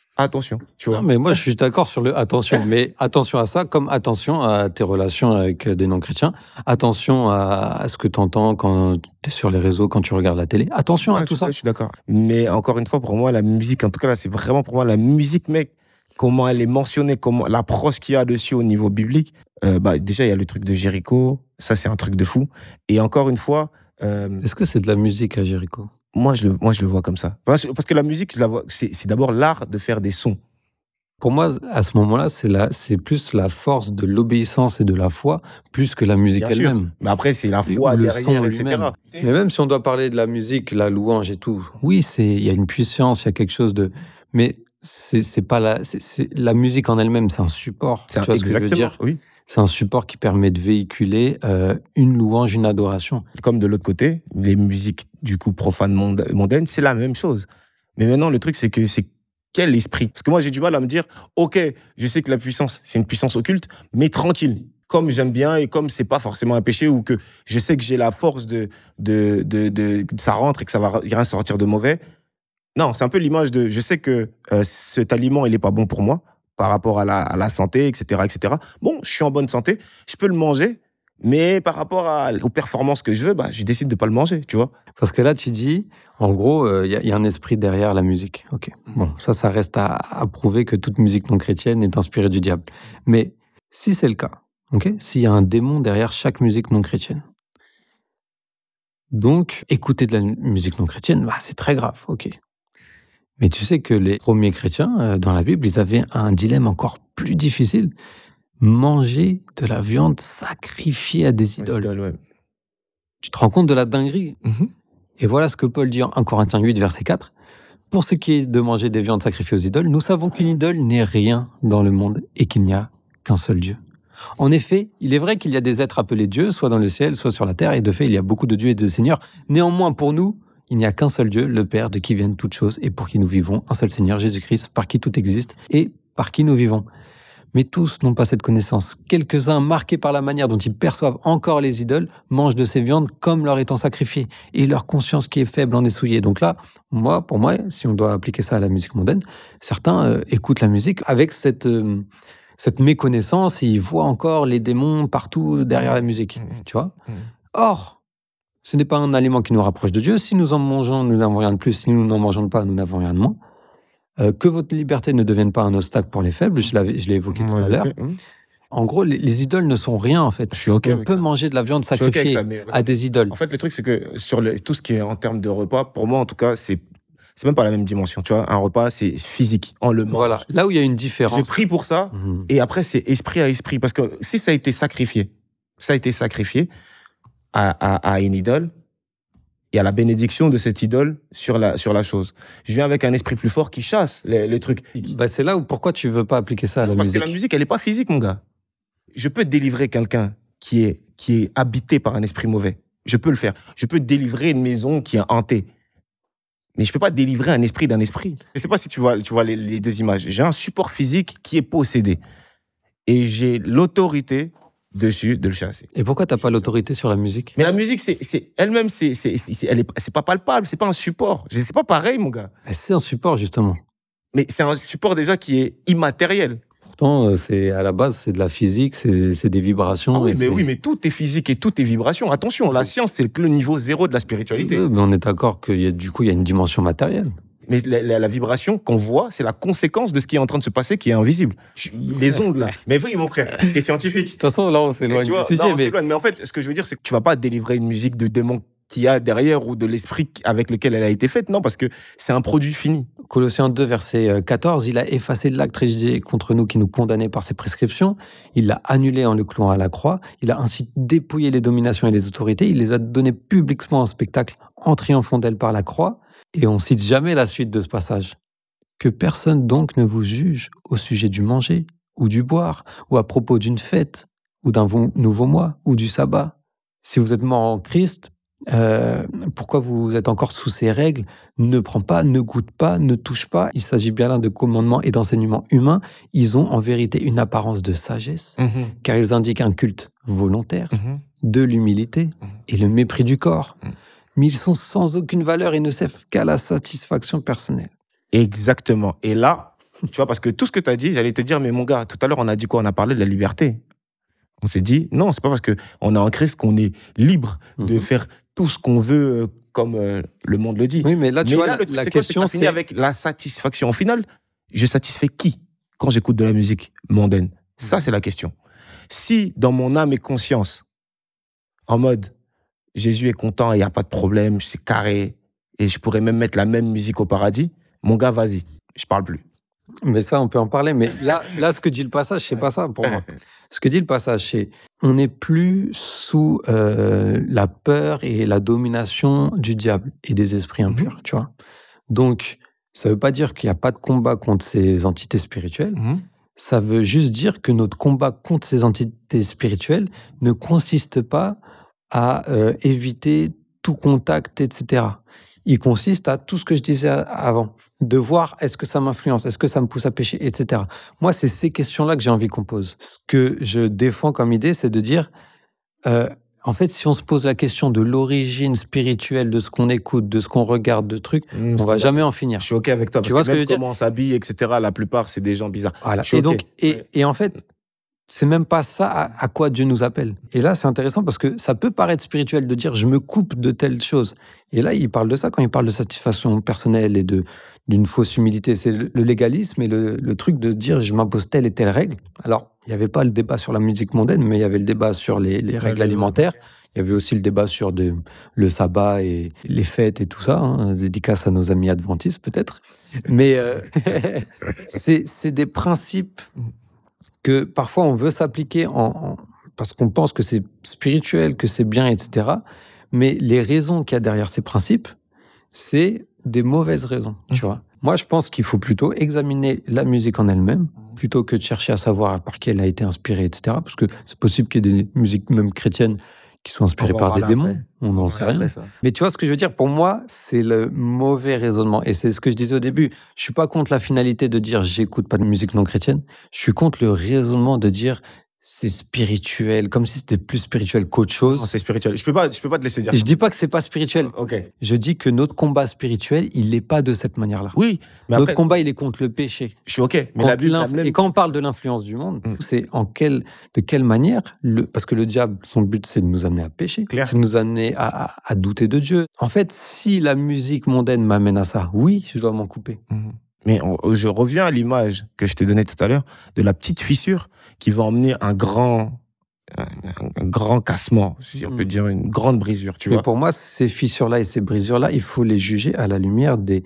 tu vois. Non, mais moi, je suis d'accord sur le attention, mais attention à ça, comme attention à tes relations avec des non-chrétiens, attention à ce que tu entends quand tu es sur les réseaux, quand tu regardes la télé, attention à tout ça. Je suis d'accord. Mais encore une fois, pour moi, la musique, en tout cas là, c'est vraiment pour moi la musique, mec, comment elle est mentionnée, comment l'approche qu'il y a dessus au niveau biblique. Déjà, il y a le truc de Jéricho, ça c'est un truc de fou. Et encore une fois... Est-ce que c'est de la musique à Jéricho ? Moi, je le vois comme ça. Parce que la musique, je la vois, c'est d'abord l'art de faire des sons. Pour moi, à ce moment-là, c'est plus la force de l'obéissance et de la foi, plus que la musique elle-même. Mais après, c'est la foi derrière, etc. Mais même si on doit parler de la musique, la louange et tout, oui, il y a une puissance, il y a quelque chose de... Mais c'est pas la musique en elle-même, c'est un support. Tu vois ce que je veux dire ? Oui. C'est un support qui permet de véhiculer une louange, une adoration. Comme de l'autre côté, les musiques du coup profanes mondaines, c'est la même chose. Mais maintenant, le truc, c'est quel esprit ? Parce que moi, j'ai du mal à me dire, ok, je sais que la puissance, c'est une puissance occulte, mais tranquille. Comme j'aime bien et comme c'est pas forcément un péché ou que je sais que j'ai la force de ça rentre et que ça va rien sortir de mauvais. Non, c'est un peu l'image de, je sais que cet aliment, il est pas bon pour moi par rapport à la santé, etc., etc. Bon, je suis en bonne santé, je peux le manger, mais par rapport aux performances que je veux, je décide de pas le manger, tu vois. Parce que là, tu dis, en gros, il y a un esprit derrière la musique. Ok. Bon, ça reste à prouver que toute musique non chrétienne est inspirée du diable. Mais si c'est le cas, ok, s'il y a un démon derrière chaque musique non chrétienne, donc écouter de la musique non chrétienne, c'est très grave, ok. Mais tu sais que les premiers chrétiens, dans la Bible, ils avaient un dilemme encore plus difficile. Manger de la viande sacrifiée à des idoles. Ouais. Tu te rends compte de la dinguerie ? Et voilà ce que Paul dit en 1 Corinthiens 8, verset 4. « Pour ce qui est de manger des viandes sacrifiées aux idoles, nous savons qu'une idole n'est rien dans le monde et qu'il n'y a qu'un seul Dieu. En effet, il est vrai qu'il y a des êtres appelés dieux, soit dans le ciel, soit sur la terre, et de fait, il y a beaucoup de dieux et de seigneurs. Néanmoins, pour nous, il n'y a qu'un seul Dieu, le Père, de qui viennent toutes choses, et pour qui nous vivons, un seul Seigneur, Jésus-Christ, par qui tout existe, et par qui nous vivons. Mais tous n'ont pas cette connaissance. Quelques-uns, marqués par la manière dont ils perçoivent encore les idoles, mangent de ces viandes comme leur étant sacrifiées, et leur conscience qui est faible en est souillée. Donc là, pour moi, si on doit appliquer ça à la musique mondaine, certains écoutent la musique avec cette méconnaissance, et ils voient encore les démons partout derrière la musique, tu vois. Or, ce n'est pas un aliment qui nous rapproche de Dieu. Si nous en mangeons, nous n'avons rien de plus. Si nous n'en mangeons pas, nous n'avons rien de moins. Que votre liberté ne devienne pas un obstacle pour les faibles, je l'ai évoqué tout à l'heure. En gros, les idoles ne sont rien, en fait. On peut manger de la viande sacrifiée à des idoles. En fait, le truc, c'est que sur tout ce qui est en termes de repas, pour moi, en tout cas, c'est même pas la même dimension. Tu vois, un repas, c'est physique. On le mange. Voilà, là où il y a une différence. J'ai pris pour ça, et après, c'est esprit à esprit. Parce que si ça a été sacrifié à une idole, il y a la bénédiction de cette idole sur la chose. Je viens avec un esprit plus fort qui chasse les trucs. C'est là où pourquoi tu veux pas appliquer ça à la musique. Parce que la musique, elle est pas physique, mon gars. Je peux délivrer quelqu'un qui est habité par un esprit mauvais. Je peux le faire. Je peux délivrer une maison qui est hantée. Mais je peux pas délivrer un esprit d'un esprit. Je sais pas si tu vois les deux images. J'ai un support physique qui est possédé. Et j'ai l'autorité dessus de le chasser. Et pourquoi t'as pas l'autorité sur la musique? Mais la musique, elle-même, c'est pas palpable, c'est pas un support. C'est pas pareil, mon gars. C'est un support, justement. Mais c'est un support déjà qui est immatériel. Pourtant, à la base, c'est de la physique, c'est des vibrations. Ah oui, mais tout est physique et tout est vibration. Attention, la science, c'est le niveau zéro de la spiritualité. Mais on est d'accord qu'il y a une dimension matérielle. Mais la vibration qu'on voit, c'est la conséquence de ce qui est en train de se passer, qui est invisible. Les ondes, là. Mais oui, mon frère, t'es scientifique. De toute façon, là, on s'éloigne du sujet. Mais en fait, ce que je veux dire, c'est que tu vas pas délivrer une musique de démon qu'il y a derrière ou de l'esprit avec lequel elle a été faite. Non, parce que c'est un produit fini. Colossiens 2, verset 14, il a effacé l'acte rédigé contre nous qui nous condamnait par ses prescriptions. Il l'a annulé en le clouant à la croix. Il a ainsi dépouillé les dominations et les autorités. Il les a données publiquement en spectacle en triomphant d'elles par la croix. Et on cite jamais la suite de ce passage. Que personne donc ne vous juge au sujet du manger ou du boire ou à propos d'une fête ou d'un nouveau mois ou du sabbat. Si vous êtes mort en Christ, pourquoi vous êtes encore sous ces règles? Ne prends pas, ne goûte pas, ne touche pas. Il s'agit bien là de commandements et d'enseignements humains. Ils ont en vérité une apparence de sagesse, car ils indiquent un culte volontaire, de l'humilité et le mépris du corps. Mais ils sont sans aucune valeur et ne servent qu'à la satisfaction personnelle. Exactement. Et là, tu vois, parce que tout ce que tu as dit, j'allais te dire, mais mon gars, tout à l'heure, on a dit quoi? On a parlé de la liberté. On s'est dit, non, c'est pas parce qu'on est en Christ qu'on est libre de faire tout ce qu'on veut, comme le monde le dit. Oui, mais là, tu vois, la question, c'est avec la satisfaction. Au final, je satisfais qui quand j'écoute de la musique mondaine? Ça, c'est la question. Si, dans mon âme et conscience, en mode, Jésus est content, il n'y a pas de problème, c'est carré, et je pourrais même mettre la même musique au paradis, mon gars, vas-y, je parle plus. Mais ça, on peut en parler, mais là ce que dit le passage, c'est pas ça pour moi. Ce que dit le passage, c'est on n'est plus sous la peur et la domination du diable et des esprits impurs, tu vois. Donc, ça veut pas dire qu'il n'y a pas de combat contre ces entités spirituelles. Ça veut juste dire que notre combat contre ces entités spirituelles ne consiste pas à éviter tout contact, etc. Il consiste à tout ce que je disais avant, de voir est-ce que ça m'influence, est-ce que ça me pousse à pécher, etc. Moi, c'est ces questions-là que j'ai envie qu'on pose. Ce que je défends comme idée, c'est de dire, en fait, si on se pose la question de l'origine spirituelle de ce qu'on écoute, de ce qu'on regarde, de trucs, on va jamais en finir. Je suis OK avec toi, parce que même comment on s'habille, etc., la plupart, c'est des gens bizarres. Voilà. Et en fait, c'est même pas ça à quoi Dieu nous appelle. Et là, c'est intéressant parce que ça peut paraître spirituel de dire je me coupe de telle chose. Et là, il parle de ça quand il parle de satisfaction personnelle et d'une fausse humilité. C'est le légalisme et le truc de dire je m'impose telle et telle règle. Alors, il n'y avait pas le débat sur la musique mondaine, mais il y avait le débat sur les règles alimentaires. Il y avait aussi le débat sur le sabbat et les fêtes et tout ça. Dédicace à nos amis adventistes, peut-être. Mais c'est des principes que parfois on veut s'appliquer parce qu'on pense que c'est spirituel, que c'est bien, etc. Mais les raisons qu'il y a derrière ces principes, c'est des mauvaises raisons, tu vois. Moi, je pense qu'il faut plutôt examiner la musique en elle-même, plutôt que de chercher à savoir par qui elle a été inspirée, etc. Parce que c'est possible qu'il y ait des musiques, même chrétiennes, qui sont inspirées par des démons. Après. On n'en sait rien. Mais tu vois ce que je veux dire? Pour moi, c'est le mauvais raisonnement. Et c'est ce que je disais au début. Je suis pas contre la finalité de dire j'écoute pas de musique non chrétienne. Je suis contre le raisonnement de dire c'est spirituel, comme si c'était plus spirituel qu'autre chose. Non, c'est spirituel. Je peux pas te laisser dire Je ça. dis pas que c'est pas spirituel. Ok. Je dis que notre combat spirituel, il n'est pas de cette manière-là. Oui, mais Notre après, combat, il est contre le péché. je suis ok. Mais la Bible, Et quand on parle de l'influence du monde, c'est de quelle manière parce que le diable, son but, c'est de nous amener à pécher. Clair. C'est de nous amener à douter de Dieu. En fait, si la musique mondaine m'amène à ça, oui, je dois m'en couper. Mais je reviens à l'image que je t'ai donnée tout à l'heure de la petite fissure qui va emmener un grand cassement, si on peut dire une grande brisure, tu Mais vois. pour moi, ces fissures-là et ces brisures-là, il faut les juger à la lumière de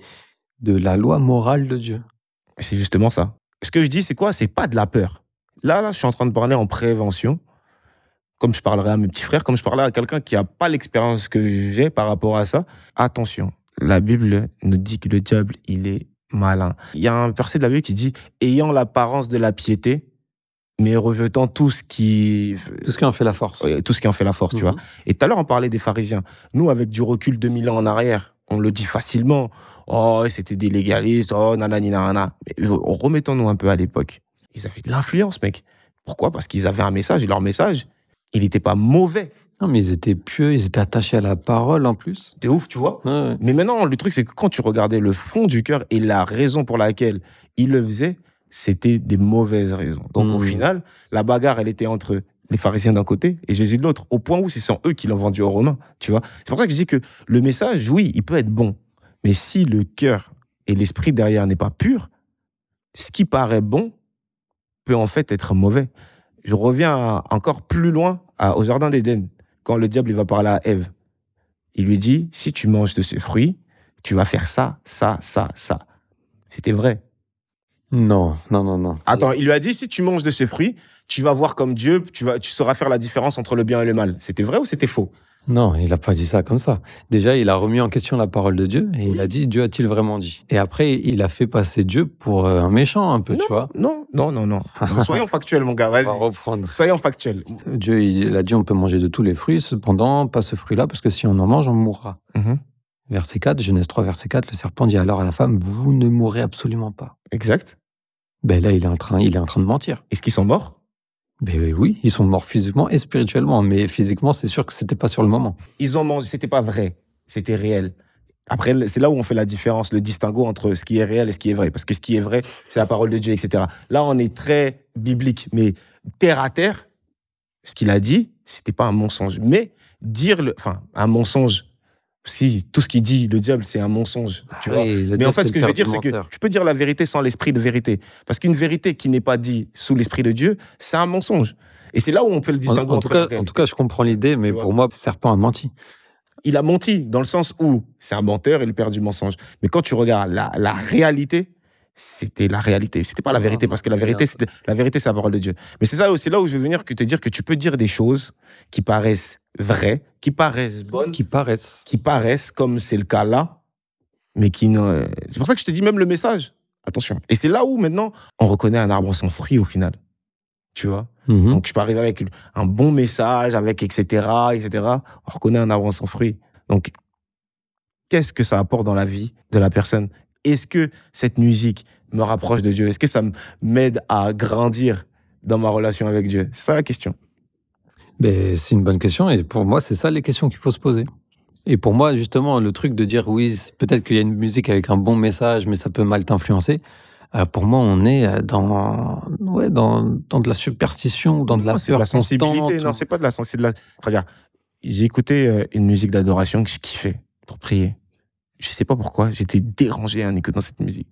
la loi morale de Dieu. C'est justement ça. Ce que je dis, c'est quoi? C'est pas de la peur. Là, je suis en train de parler en prévention, comme je parlerai à mes petits frères, comme je parlerai à quelqu'un qui n'a pas l'expérience que j'ai par rapport à ça. Attention, la Bible nous dit que le diable, il est malin. Il y a un verset de la Bible qui dit « Ayant l'apparence de la piété, mais rejetant tout ce qui en fait la force. » Tout ce qui en fait la force, tu vois. Et tout à l'heure, on parlait des pharisiens. Nous, avec du recul 2000 ans en arrière, on le dit facilement. Oh, c'était des légalistes, oh, nanani, nanana. Mais remettons-nous un peu à l'époque. Ils avaient de l'influence, mec. Pourquoi? Parce qu'ils avaient un message, et leur message, il n'était pas mauvais. Non, mais ils étaient pieux, ils étaient attachés à la parole en plus. C'est ouf, tu vois. Ouais. Mais maintenant, le truc, c'est que quand tu regardais le fond du cœur et la raison pour laquelle ils le faisaient, c'était des mauvaises raisons. Donc, au final, la bagarre, elle était entre les pharisiens d'un côté et Jésus de l'autre, au point où ce sont eux qui l'ont vendu aux Romains, tu vois. C'est pour ça que je dis que le message, oui, il peut être bon. Mais si le cœur et l'esprit derrière n'est pas pur, ce qui paraît bon peut en fait être mauvais. Je reviens encore plus loin au jardin d'Éden, quand le diable il va parler à Ève. Il lui dit, si tu manges de ce fruit, tu vas faire ça, ça, ça, ça. C'était vrai. Non. Attends, il lui a dit, si tu manges de ce fruit, tu vas voir comme Dieu, tu sauras faire la différence entre le bien et le mal. C'était vrai ou c'était faux? Non, il n'a pas dit ça comme ça. Déjà, il a remis en question la parole de Dieu et il a dit, Dieu a-t-il vraiment dit? Et après, il a fait passer Dieu pour un méchant un peu, tu vois. Non. Soyons factuels, mon gars, vas-y. On va reprendre. Soyons factuels. Dieu, il a dit, on peut manger de tous les fruits, cependant, pas ce fruit-là, parce que si on en mange, on mourra. Verset 4, Genèse 3, verset 4, le serpent dit alors à la femme, vous ne mourrez absolument pas. Exact. Ben là, il est en train de mentir. Est-ce qu'ils sont morts? Ben oui, ils sont morts physiquement et spirituellement, mais physiquement, c'est sûr que c'était pas sur le moment. Ils ont mangé, c'était pas vrai, c'était réel. Après, c'est là où on fait la différence, le distinguo entre ce qui est réel et ce qui est vrai. Parce que ce qui est vrai, c'est la parole de Dieu, etc. Là, on est très biblique, mais terre à terre, ce qu'il a dit, c'était pas un mensonge. Mais un mensonge, si tout ce qu'il dit, le diable, c'est un mensonge, tu vois. Mais en fait, ce que je veux dire, c'est que tu peux dire la vérité sans l'esprit de vérité. Parce qu'une vérité qui n'est pas dite sous l'esprit de Dieu, c'est un mensonge. Et c'est là où on fait le distinguo. En tout cas, je comprends l'idée, mais pour moi, le serpent a menti. Il a menti, dans le sens où c'est un menteur et le père du mensonge. Mais quand tu regardes la réalité, c'était la réalité. C'était pas la vérité, parce que la vérité, c'est la parole de Dieu. Mais c'est là où je veux venir te dire que tu peux dire des choses qui paraissent vraies, qui paraissent bonnes, qui paraissent comme c'est le cas là, mais qui ne... C'est pour ça que je te dis même le message. Attention. Et c'est là où maintenant on reconnaît un arbre sans fruit au final. Tu vois. Donc je peux arriver avec un bon message, avec etc. On reconnaît un arbre sans fruit. Donc qu'est-ce que ça apporte dans la vie de la personne? Est-ce que cette musique me rapproche de Dieu? Est-ce que ça m'aide à grandir dans ma relation avec Dieu? C'est ça la question. Ben, c'est une bonne question et pour moi, c'est ça les questions qu'il faut se poser. Et pour moi, justement, le truc de dire oui, peut-être qu'il y a une musique avec un bon message, mais ça peut mal t'influencer. Pour moi, on est dans de la superstition, dans de la peur c'est de la sensibilité. constante. Non, c'est pas de la sensibilité. Regarde, j'ai écouté une musique d'adoration que je kiffais pour prier. Je sais pas pourquoi, j'étais dérangé en écoutant cette musique.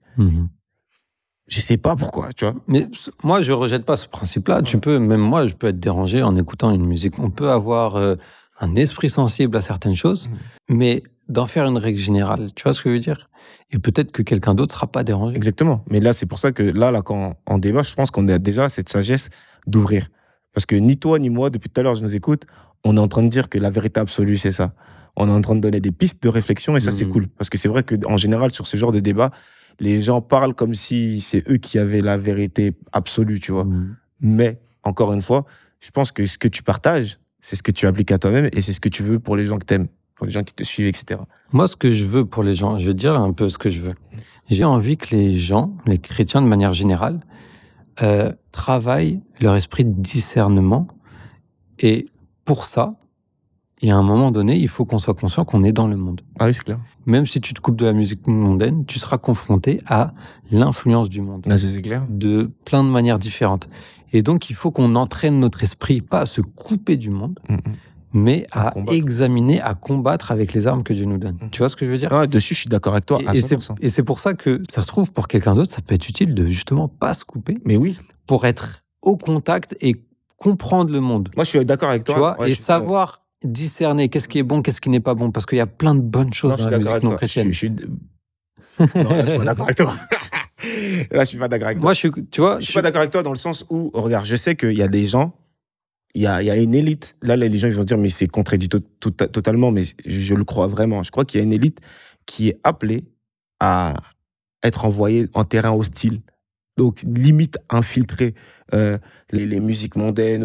Je sais pas pourquoi, tu vois. Mais moi, je rejette pas ce principe-là. Même moi, je peux être dérangé en écoutant une musique. On peut avoir un esprit sensible à certaines choses, mais d'en faire une règle générale, tu vois ce que je veux dire? Et peut-être que quelqu'un d'autre sera pas dérangé. Exactement. Mais là, c'est pour ça que là, quand on débat, je pense qu'on a déjà cette sagesse d'ouvrir. Parce que ni toi, ni moi, depuis tout à l'heure, je nous écoute, on est en train de dire que la vérité absolue, c'est ça. On est en train de donner des pistes de réflexion et ça, c'est cool. Parce que c'est vrai qu'en général, sur ce genre de débat, les gens parlent comme si c'est eux qui avaient la vérité absolue, tu vois. Mais, encore une fois, je pense que ce que tu partages, c'est ce que tu appliques à toi-même et c'est ce que tu veux pour les gens que t'aimes, pour les gens qui te suivent, etc. Moi, ce que je veux pour les gens, je vais dire un peu ce que je veux. J'ai envie que les gens, les chrétiens de manière générale, travaillent leur esprit de discernement. Et pour ça, et à un moment donné, il faut qu'on soit conscient qu'on est dans le monde. Ah oui, c'est clair. Même si tu te coupes de la musique mondaine, tu seras confronté à l'influence du monde. Ah, c'est clair. De plein de manières différentes. Et donc, il faut qu'on entraîne notre esprit, pas à se couper du monde, mais à examiner, à combattre avec les armes que Dieu nous donne. Tu vois ce que je veux dire ? Ah, dessus, je suis d'accord avec toi à 100%. Et c'est pour ça que, ça se trouve, pour quelqu'un d'autre, ça peut être utile de justement pas se couper. Mais oui. Pour être au contact et comprendre le monde. Moi, je suis d'accord avec toi. Tu vois, et savoir discerner qu'est-ce qui est bon, qu'est-ce qui n'est pas bon, parce qu'il y a plein de bonnes choses dans la musique non chrétienne. Non, là, je suis pas d'accord avec toi. Là, je suis pas d'accord avec toi. Moi, je suis pas d'accord avec toi dans le sens où, regarde, je sais qu'il y a des gens, il y a une élite. Là, les gens, ils vont dire, mais c'est contredit totalement, mais je le crois vraiment. Je crois qu'il y a une élite qui est appelée à être envoyée en terrain hostile. Donc, limite infiltrer les musiques mondaines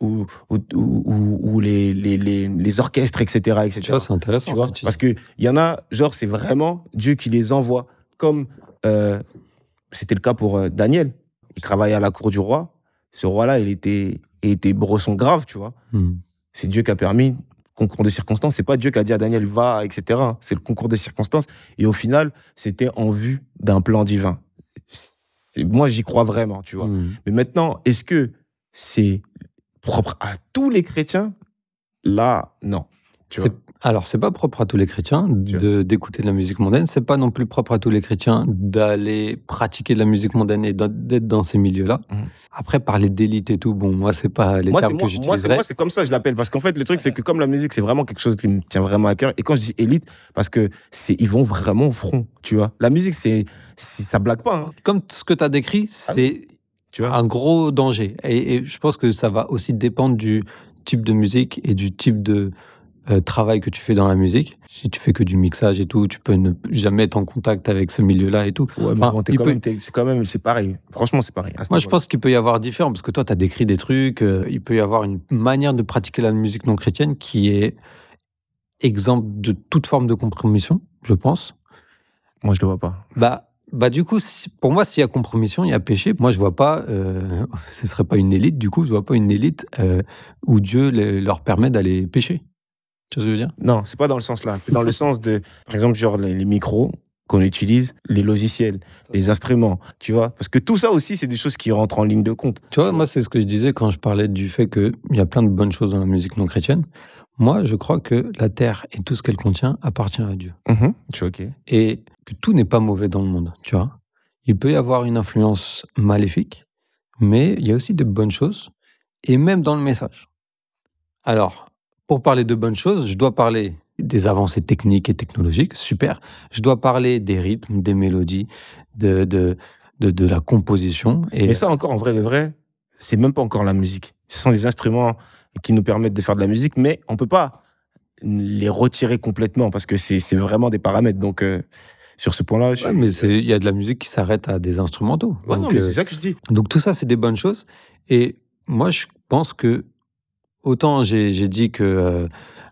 ou les orchestres, etc. Tu vois, c'est intéressant. Tu vois, parce qu'il y en a, genre, c'est vraiment Dieu qui les envoie. Comme c'était le cas pour Daniel. Il travaillait à la cour du roi. Ce roi-là, il était bresson grave, tu vois. C'est Dieu qui a permis, concours de circonstances. C'est pas Dieu qui a dit à Daniel, va, etc. C'est le concours de circonstances. Et au final, c'était en vue d'un plan divin. Moi, j'y crois vraiment, tu vois. Mais maintenant, est-ce que c'est propre à tous les chrétiens ? Là, non. Alors, c'est pas propre à tous les chrétiens d'écouter de la musique mondaine. C'est pas non plus propre à tous les chrétiens d'aller pratiquer de la musique mondaine et d'être dans ces milieux-là. Après, parler d'élite et tout, bon, moi, c'est pas les termes que j'utiliserais. Moi, c'est comme ça, je l'appelle. Parce qu'en fait, le truc, c'est que comme la musique, c'est vraiment quelque chose qui me tient vraiment à cœur. Et quand je dis élite, parce que ils vont vraiment au front, tu vois. La musique, ça blague pas. Hein. Comme ce que tu as décrit, c'est un gros danger. Et je pense que ça va aussi dépendre du type de musique et du type de travail que tu fais dans la musique. Si tu fais que du mixage et tout, tu peux ne jamais être en contact avec ce milieu-là et tout. Ouais, enfin, c'est pareil. Franchement, c'est pareil. Moi, je pense qu'il peut y avoir différent, parce que toi, tu as décrit des trucs, il peut y avoir une manière de pratiquer la musique non chrétienne qui est exempte de toute forme de compromission, je pense. Moi, je le vois pas. Bah du coup, pour moi, s'il y a compromission, il y a péché. Moi, je vois pas, ce serait pas une élite, du coup, je vois pas une élite où Dieu leur permet d'aller pécher. Tu vois ce que je veux dire ? Non, c'est pas dans le sens là. C'est dans le sens de, par exemple, genre les micros qu'on utilise, les logiciels, les instruments, tu vois ? Parce que tout ça aussi, c'est des choses qui rentrent en ligne de compte. Tu vois, moi, c'est ce que je disais quand je parlais du fait qu'il y a plein de bonnes choses dans la musique non chrétienne. Moi, je crois que la terre et tout ce qu'elle contient appartient à Dieu. Je suis OK. Et que tout n'est pas mauvais dans le monde, tu vois. Il peut y avoir une influence maléfique, mais il y a aussi de bonnes choses, et même dans le message. Alors, pour parler de bonnes choses, je dois parler des avancées techniques et technologiques, super. Je dois parler des rythmes, des mélodies, de la composition. Mais ça encore, en vrai, le vrai, c'est même pas encore la musique. Ce sont des instruments qui nous permettent de faire de la musique, mais on peut pas les retirer complètement parce que c'est vraiment des paramètres. Donc, sur ce point-là... mais il y a de la musique qui s'arrête à des instrumentaux. Ouais, donc, non, mais c'est ça que je dis. Donc, tout ça, c'est des bonnes choses. Et moi, je pense que autant j'ai dit que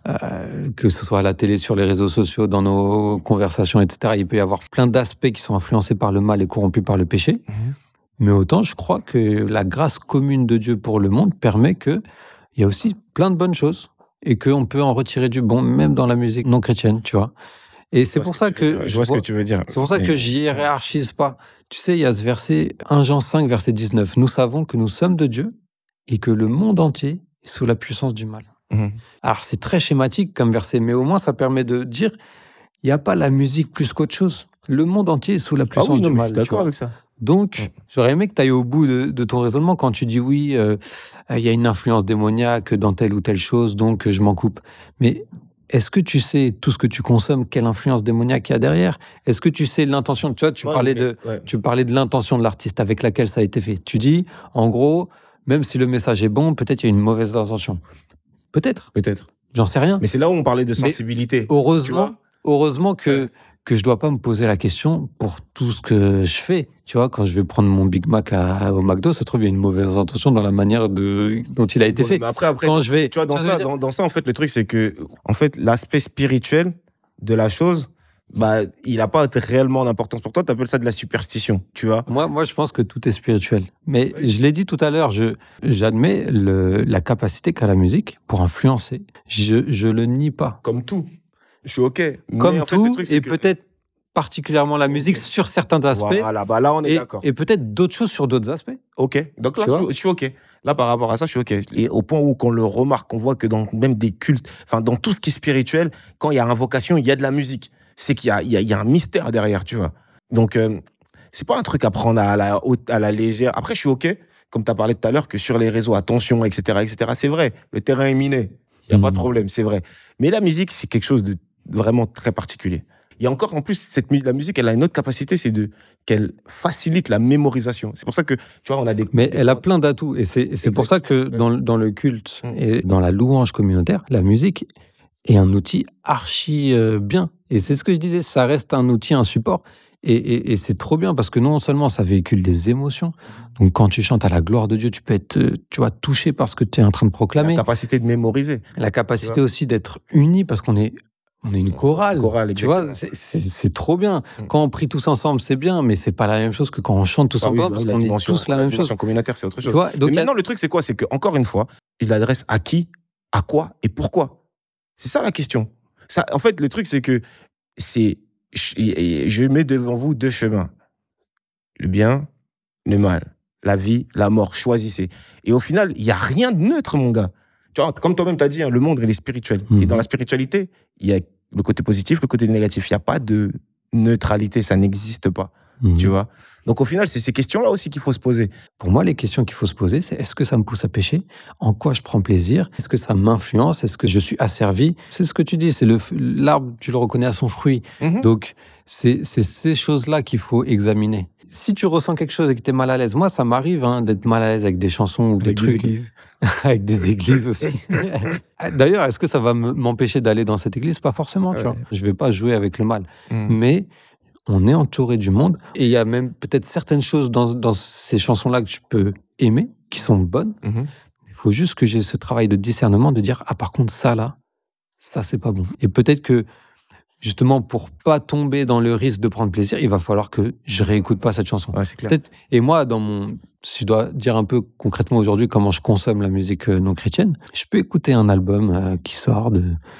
ce soit à la télé, sur les réseaux sociaux, dans nos conversations, etc., il peut y avoir plein d'aspects qui sont influencés par le mal et corrompus par le péché. Mais autant, je crois que la grâce commune de Dieu pour le monde permet qu'il y a aussi plein de bonnes choses et qu'on peut en retirer du bon, même dans la musique non chrétienne, tu vois. Et c'est pour ça que... Je vois ce que tu veux dire. C'est pour ça que j'y hiérarchise pas. Tu sais, il y a ce verset, 1 Jean 5, verset 19. « Nous savons que nous sommes de Dieu et que le monde entier est sous la puissance du mal. » Alors, c'est très schématique comme verset, mais au moins, ça permet de dire il n'y a pas la musique plus qu'autre chose. Le monde entier est sous la puissance du mal. Je suis d'accord avec ça. Donc, j'aurais aimé que tu ailles au bout de ton raisonnement quand tu dis oui, il y a une influence démoniaque dans telle ou telle chose, donc je m'en coupe. Mais est-ce que tu sais tout ce que tu consommes, quelle influence démoniaque il y a derrière ? Est-ce que tu sais l'intention ? Tu vois, tu parlais de l'intention de l'artiste avec laquelle ça a été fait. Tu dis, en gros, même si le message est bon, peut-être il y a une mauvaise intention. Peut-être. Peut-être. J'en sais rien. Mais c'est là où on parlait de sensibilité. Heureusement que que je dois pas me poser la question pour tout ce que je fais. Tu vois, quand je vais prendre mon Big Mac au McDo, ça se trouve, il y a une mauvaise intention dans la manière dont il a été fait. Mais après, quand je vais, tu vois, dans ça, en fait, le truc, c'est que, en fait, l'aspect spirituel de la chose, bah, il n'a pas réellement d'importance pour toi. Tu appelles ça de la superstition, tu vois. Moi, je pense que tout est spirituel. Mais je l'ai dit tout à l'heure, j'admets la capacité qu'a la musique pour influencer. Je le nie pas. Comme tout. Je suis OK. Comme mais en fait, tout, le truc, et peut-être particulièrement la musique sur certains aspects. Voilà, bah là, on est d'accord. Et peut-être d'autres choses sur d'autres aspects. OK. Donc là, je suis OK. Là, par rapport à ça, je suis OK. Et au point où, qu'on le remarque, on voit que dans même des cultes, enfin, dans tout ce qui est spirituel, quand il y a invocation, il y a de la musique. C'est qu'il y a un mystère derrière, tu vois. Donc, c'est pas un truc à prendre à la légère. Après, je suis OK, comme tu as parlé tout à l'heure, que sur les réseaux, attention, etc., etc. C'est vrai, le terrain est miné. Il n'y a pas de problème, c'est vrai. Mais la musique, c'est quelque chose de vraiment très particulier. Il y a encore, en plus, la musique, elle a une autre capacité, c'est qu'elle facilite la mémorisation. C'est pour ça que, tu vois, on a des... Mais elle a plein d'atouts. Et c'est pour ça que dans le culte et dans la louange communautaire, la musique est un outil archi bien. Et c'est ce que je disais, ça reste un outil, un support. Et c'est trop bien parce que non seulement ça véhicule des émotions, donc quand tu chantes à la gloire de Dieu, tu peux être, tu vois, touché par ce que tu es en train de proclamer. La capacité de mémoriser. La capacité aussi d'être unis parce qu'on est une chorale. Tu vois, c'est trop bien. Quand on prie tous ensemble, c'est bien, mais c'est pas la même chose que quand on chante tous ensemble parce qu'on est tous la même chose. La dimension communautaire, c'est autre chose. Tu vois, donc mais maintenant, le truc, c'est quoi? C'est que, encore une fois, il l'adresse à qui, à quoi et pourquoi. C'est ça la question. Ça, en fait, le truc, c'est que je mets devant vous deux chemins. Le bien, le mal. La vie, la mort. Choisissez. Et au final, il n'y a rien de neutre, mon gars. Tu vois, comme toi-même t'as dit, hein, le monde, il est spirituel. Et dans la spiritualité, il y a le côté positif, le côté négatif. Il n'y a pas de neutralité. Ça n'existe pas. Tu vois. Donc, au final, c'est ces questions-là aussi qu'il faut se poser. Pour moi, les questions qu'il faut se poser, c'est est-ce que ça me pousse à pécher? En quoi je prends plaisir? Est-ce que ça m'influence? Est-ce que je suis asservi? C'est ce que tu dis, c'est l'arbre, tu le reconnais à son fruit. Donc, c'est ces choses-là qu'il faut examiner. Si tu ressens quelque chose et que tu es mal à l'aise, moi, ça m'arrive d'être mal à l'aise avec des chansons ou des trucs. Des églises. Avec des églises aussi. D'ailleurs, est-ce que ça va m'empêcher d'aller dans cette église? Pas forcément, tu vois. Je vais pas jouer avec le mal. Mais on est entouré du monde et il y a même peut-être certaines choses dans ces chansons-là que je peux aimer, qui sont bonnes. Il faut juste que j'ai ce travail de discernement de dire, ah, par contre, ça là, ça c'est pas bon. Et peut-être que, justement, pour pas tomber dans le risque de prendre plaisir, il va falloir que je réécoute pas cette chanson. Ouais, c'est clair. Peut-être, et moi, si je dois dire un peu concrètement aujourd'hui comment je consomme la musique non chrétienne, je peux écouter un album qui sort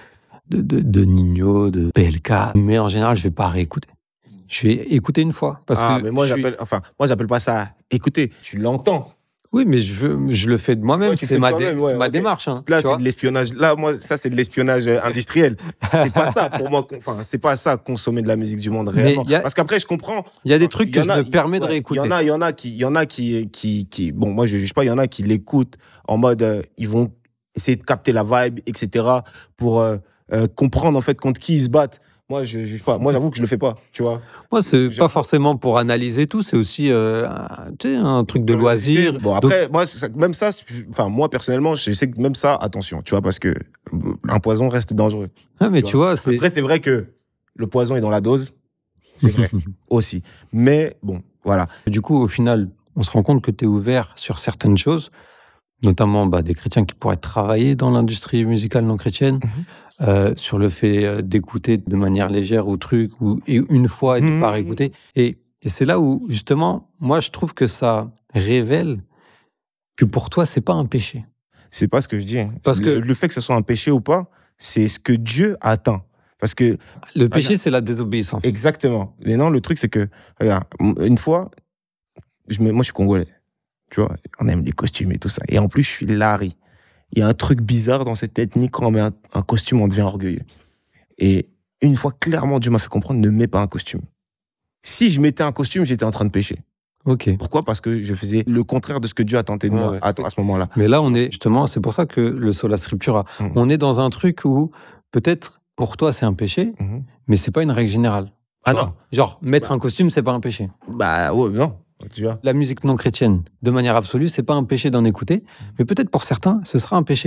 de Nino, de PLK, mais en général, je vais pas réécouter. Je vais écouter une fois. Mais moi, j'appelle pas ça écouter. Tu l'entends. Oui, mais je le fais de moi-même. C'est ma démarche. Hein, là, c'est de l'espionnage. Là, moi, ça, c'est de l'espionnage industriel. C'est pas ça, pour moi. Enfin, c'est pas ça, consommer de la musique du monde réellement. Parce qu'après, je comprends. Il y a des trucs que je me permets de réécouter. Il y en a qui, bon, moi, je juge pas. Il y en a qui l'écoutent en mode, ils vont essayer de capter la vibe, etc., pour comprendre, en fait, contre qui ils se battent. Moi, je juge pas. Moi, j'avoue que je le fais pas, tu vois. Moi, c'est pas forcément pour analyser tout, c'est aussi un truc de loisir. Bon, après, même ça, moi, personnellement, je sais que même ça, attention, tu vois, parce que un poison reste dangereux. Ah, mais tu vois, Après, c'est vrai que le poison est dans la dose, c'est vrai, aussi. Mais bon, voilà. Du coup, au final, on se rend compte que tu es ouvert sur certaines choses, notamment des chrétiens qui pourraient travailler dans l'industrie musicale non chrétienne, sur le fait d'écouter de manière légère au truc, et une fois et de pas réécouter. Et c'est là où, justement, moi, je trouve que ça révèle que pour toi, c'est pas un péché. C'est pas ce que je dis. Parce que le fait que ce soit un péché ou pas, c'est ce que Dieu attend. Parce que le péché, c'est la désobéissance. Exactement. Mais non, le truc, c'est que, regarde, une fois, moi, je suis congolais. Tu vois, on aime les costumes et tout ça. Et en plus, je suis Larry. Il y a un truc bizarre dans cette ethnie. Quand on met un costume, on devient orgueilleux. Et une fois, clairement, Dieu m'a fait comprendre, ne mets pas un costume. Si je mettais un costume, j'étais en train de pécher. Ok. Pourquoi? Parce que je faisais le contraire de ce que Dieu attendait de moi à ce moment-là. Mais là, on est justement, c'est pour ça que le Sola Scriptura, on est dans un truc où peut-être pour toi c'est un péché, mais c'est pas une règle générale. Ah non. Genre mettre un costume, c'est pas un péché. Bah ouais, non. Tu vois. La musique non chrétienne, de manière absolue, c'est pas un péché d'en écouter, mais peut-être pour certains, ce sera un péché.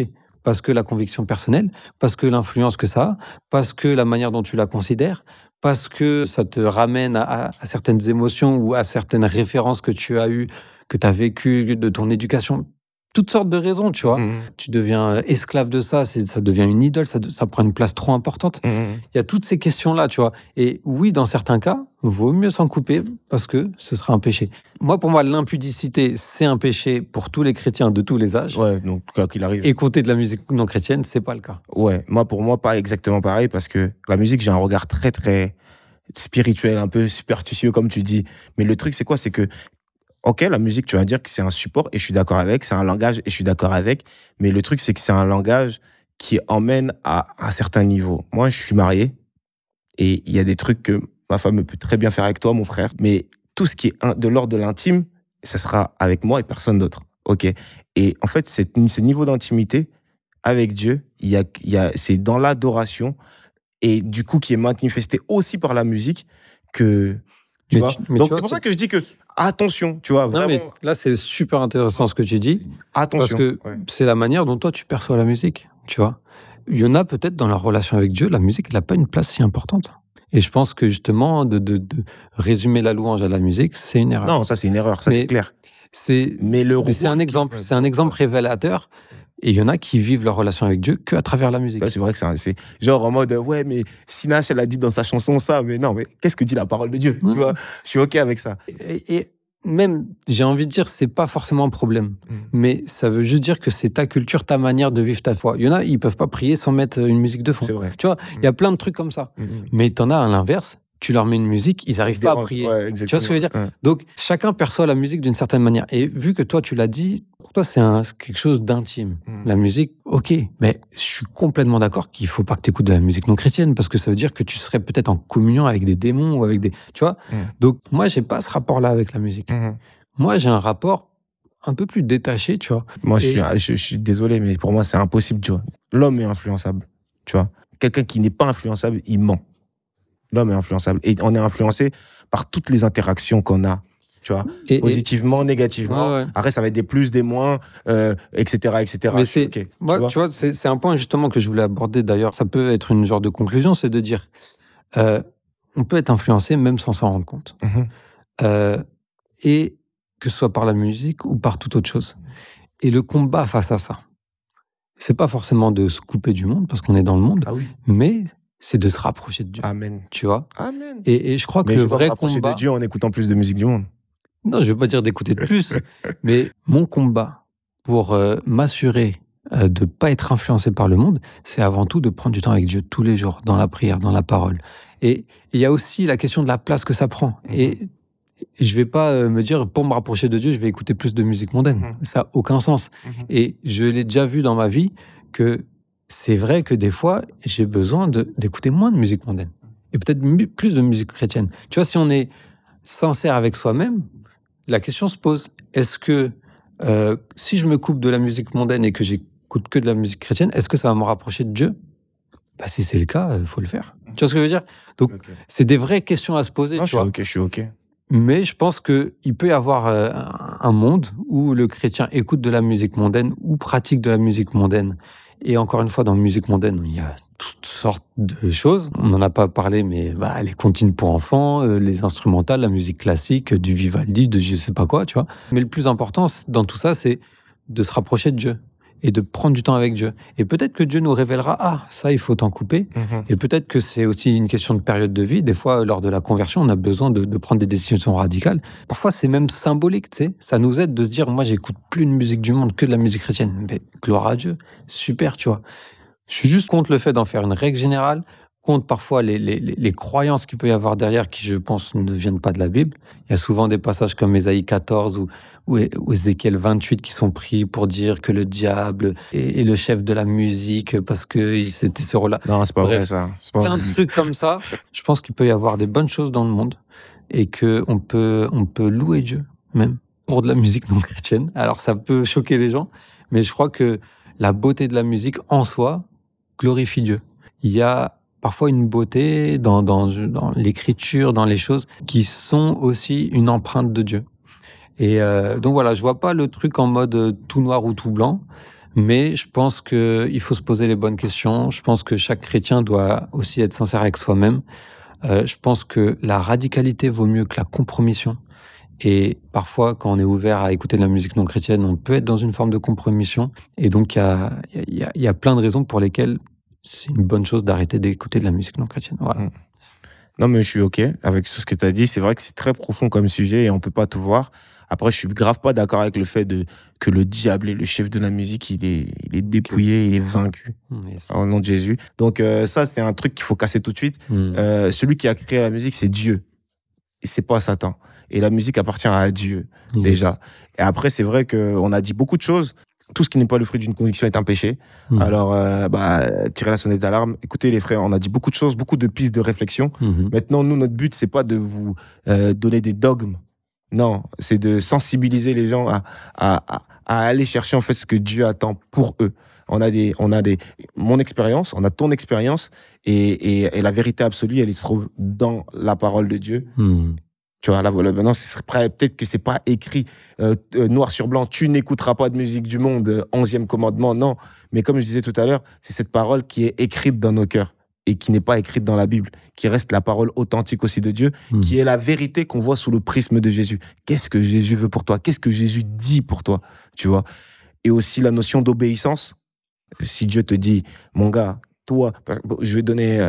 parce que la conviction personnelle, parce que l'influence que ça a, parce que la manière dont tu la considères, parce que ça te ramène à certaines émotions ou à certaines références que tu as eues, que tu as vécues de ton éducation. Toutes sortes de raisons, tu vois. Tu deviens esclave de ça, ça devient une idole, ça prend une place trop importante. Il y a toutes ces questions-là, tu vois. Et oui, dans certains cas, vaut mieux s'en couper parce que ce sera un péché. Pour moi, l'impudicité, c'est un péché pour tous les chrétiens de tous les âges. Ouais, donc quoi qu'il arrive. Écouter de la musique non chrétienne, c'est pas le cas. Ouais, pour moi, pas exactement pareil parce que la musique, j'ai un regard très, très spirituel, un peu superstitieux, comme tu dis. Mais le truc, c'est quoi? C'est que ok, la musique, tu vas dire que c'est un support et je suis d'accord avec, c'est un langage et je suis d'accord avec, mais le truc, c'est que c'est un langage qui emmène à un certain niveau. Moi, je suis marié et il y a des trucs que ma femme peut très bien faire avec toi, mon frère, mais tout ce qui est de l'ordre de l'intime, ça sera avec moi et personne d'autre. Ok. Et en fait, ce niveau d'intimité avec Dieu, c'est dans l'adoration et du coup qui est manifesté aussi par la musique que... Donc c'est pour ça que je dis que attention, tu vois. Vraiment. Non, mais là, c'est super intéressant ce que tu dis. Attention. Parce que c'est la manière dont toi, tu perçois la musique, tu vois. Il y en a peut-être dans leur relation avec Dieu, la musique, elle n'a pas une place si importante. Et je pense que justement, de résumer la louange à la musique, c'est une erreur. Non, ça, c'est une erreur, ça, c'est clair. Mais c'est un exemple. C'est un exemple révélateur. Et il y en a qui vivent leur relation avec Dieu qu'à travers la musique. C'est vrai que c'est genre en mode, ouais, mais Sinach, elle a dit dans sa chanson ça, mais non, mais qu'est-ce que dit la parole de Dieu, tu vois? Je suis OK avec ça. Et même, j'ai envie de dire, c'est pas forcément un problème. Mais ça veut juste dire que c'est ta culture, ta manière de vivre ta foi. Il y en a, ils peuvent pas prier sans mettre une musique de fond. C'est vrai. Tu vois, il y a plein de trucs comme ça. Mais t'en as à l'inverse. Tu leur mets une musique, ils n'arrivent pas à prier. Ouais, tu vois ce que je veux dire? Donc, chacun perçoit la musique d'une certaine manière. Et vu que toi, tu l'as dit, pour toi, c'est quelque chose d'intime. La musique, ok, mais je suis complètement d'accord qu'il ne faut pas que tu écoutes de la musique non chrétienne, parce que ça veut dire que tu serais peut-être en communion avec des démons ou avec des... Tu vois? Donc, moi, je n'ai pas ce rapport-là avec la musique. Moi, j'ai un rapport un peu plus détaché, tu vois. Moi, je suis désolé, mais pour moi, c'est impossible, tu vois. L'homme est influençable, tu vois. Quelqu'un qui n'est pas influençable, il ment. L'homme est influençable. Et on est influencé par toutes les interactions qu'on a, tu vois, positivement, négativement. Ouais. Après, ça va être des plus, des moins, etc., etc. Mais tu vois, c'est un point justement que je voulais aborder d'ailleurs. Ça peut être une genre de conclusion, c'est de dire, on peut être influencé même sans s'en rendre compte. Et que ce soit par la musique ou par toute autre chose. Et le combat face à ça, c'est pas forcément de se couper du monde, parce qu'on est dans le monde, mais c'est de se rapprocher de Dieu. Amen. Tu vois? Amen. Et je crois que le vrai combat... rapprocher de Dieu en écoutant plus de musique du monde. Non, je veux pas dire d'écouter de plus, mais mon combat pour m'assurer de pas être influencé par le monde, c'est avant tout de prendre du temps avec Dieu tous les jours, dans la prière, dans la parole. Et il y a aussi la question de la place que ça prend. Et je vais pas me dire, pour me rapprocher de Dieu, je vais écouter plus de musique mondaine. Ça n'a aucun sens. Et je l'ai déjà vu dans ma vie que c'est vrai que des fois, j'ai besoin d'écouter moins de musique mondaine. Et peut-être plus de musique chrétienne. Tu vois, si on est sincère avec soi-même, la question se pose. Est-ce que si je me coupe de la musique mondaine et que j'écoute que de la musique chrétienne, est-ce que ça va me rapprocher de Dieu? Si c'est le cas, il faut le faire. Tu vois ce que je veux dire? Donc, c'est des vraies questions à se poser. Non, je suis OK. Mais je pense qu'il peut y avoir un monde où le chrétien écoute de la musique mondaine ou pratique de la musique mondaine. Et encore une fois, dans la musique mondaine, il y a toutes sortes de choses. On n'en a pas parlé, mais les comptines pour enfants, les instrumentales, la musique classique, du Vivaldi, de je sais pas quoi, tu vois. Mais le plus important dans tout ça, c'est de se rapprocher de Dieu et de prendre du temps avec Dieu. Et peut-être que Dieu nous révélera, ça, il faut t'en couper. Et peut-être que c'est aussi une question de période de vie. Des fois, lors de la conversion, on a besoin de prendre des décisions radicales. Parfois, c'est même symbolique, tu sais. Ça nous aide de se dire, moi, j'écoute plus de musique du monde, que de la musique chrétienne. Mais gloire à Dieu. Super, tu vois. Je suis juste contre le fait d'en faire une règle générale, contre parfois les croyances qu'il peut y avoir derrière, qui, je pense, ne viennent pas de la Bible. Il y a souvent des passages comme Ésaïe 14 ou Ézéchiel 28 qui sont pris pour dire que le diable est le chef de la musique parce que c'était ce rôle-là. Non, c'est pas vrai, ça. C'est pas plein de trucs comme ça. Je pense qu'il peut y avoir des bonnes choses dans le monde et qu'on peut louer Dieu, même, pour de la musique non chrétienne. Alors, ça peut choquer les gens, mais je crois que la beauté de la musique, en soi, glorifie Dieu. Il y a parfois une beauté dans l'écriture, dans les choses qui sont aussi une empreinte de Dieu. Et donc voilà, je vois pas le truc en mode tout noir ou tout blanc, Mais je pense qu'il faut se poser les bonnes questions. Je pense que chaque chrétien doit aussi être sincère avec soi-même. Je pense que la radicalité vaut mieux que la compromission. Et parfois, quand on est ouvert à écouter de la musique non chrétienne, on peut être dans une forme de compromission. Et donc, il y a plein de raisons pour lesquelles c'est une bonne chose d'arrêter d'écouter de la musique non chrétienne. Voilà. Non, mais je suis OK avec tout ce que tu as dit. C'est vrai que c'est très profond comme sujet et on peut pas tout voir. Après, je suis grave pas d'accord avec le fait que le diable est le chef de la musique. Il est dépouillé, il est vaincu. Yes. Au nom de Jésus. Donc, ça, c'est un truc qu'il faut casser tout de suite. Celui qui a créé la musique, c'est Dieu. Et c'est pas Satan. Et la musique appartient à Dieu, déjà. Et après, c'est vrai qu'on a dit beaucoup de choses. Tout ce qui n'est pas le fruit d'une conviction est un péché. Alors, tirez la sonnette d'alarme. Écoutez, les frères, on a dit beaucoup de choses, beaucoup de pistes de réflexion. Maintenant, nous, notre but, c'est pas de vous donner des dogmes. Non, c'est de sensibiliser les gens à aller chercher, en fait, ce que Dieu attend pour eux. On a mon expérience, on a ton expérience, et la vérité absolue, elle se trouve dans la parole de Dieu. Tu vois, là, voilà, maintenant, peut-être que c'est pas écrit noir sur blanc, tu n'écouteras pas de musique du monde, 11e commandement, non. Mais comme je disais tout à l'heure, c'est cette parole qui est écrite dans nos cœurs et qui n'est pas écrite dans la Bible, qui reste la parole authentique aussi de Dieu, qui est la vérité qu'on voit sous le prisme de Jésus. Qu'est-ce que Jésus veut pour toi? Qu'est-ce que Jésus dit pour toi? Tu vois? Et aussi la notion d'obéissance. Si Dieu te dit, mon gars, toi, je vais donner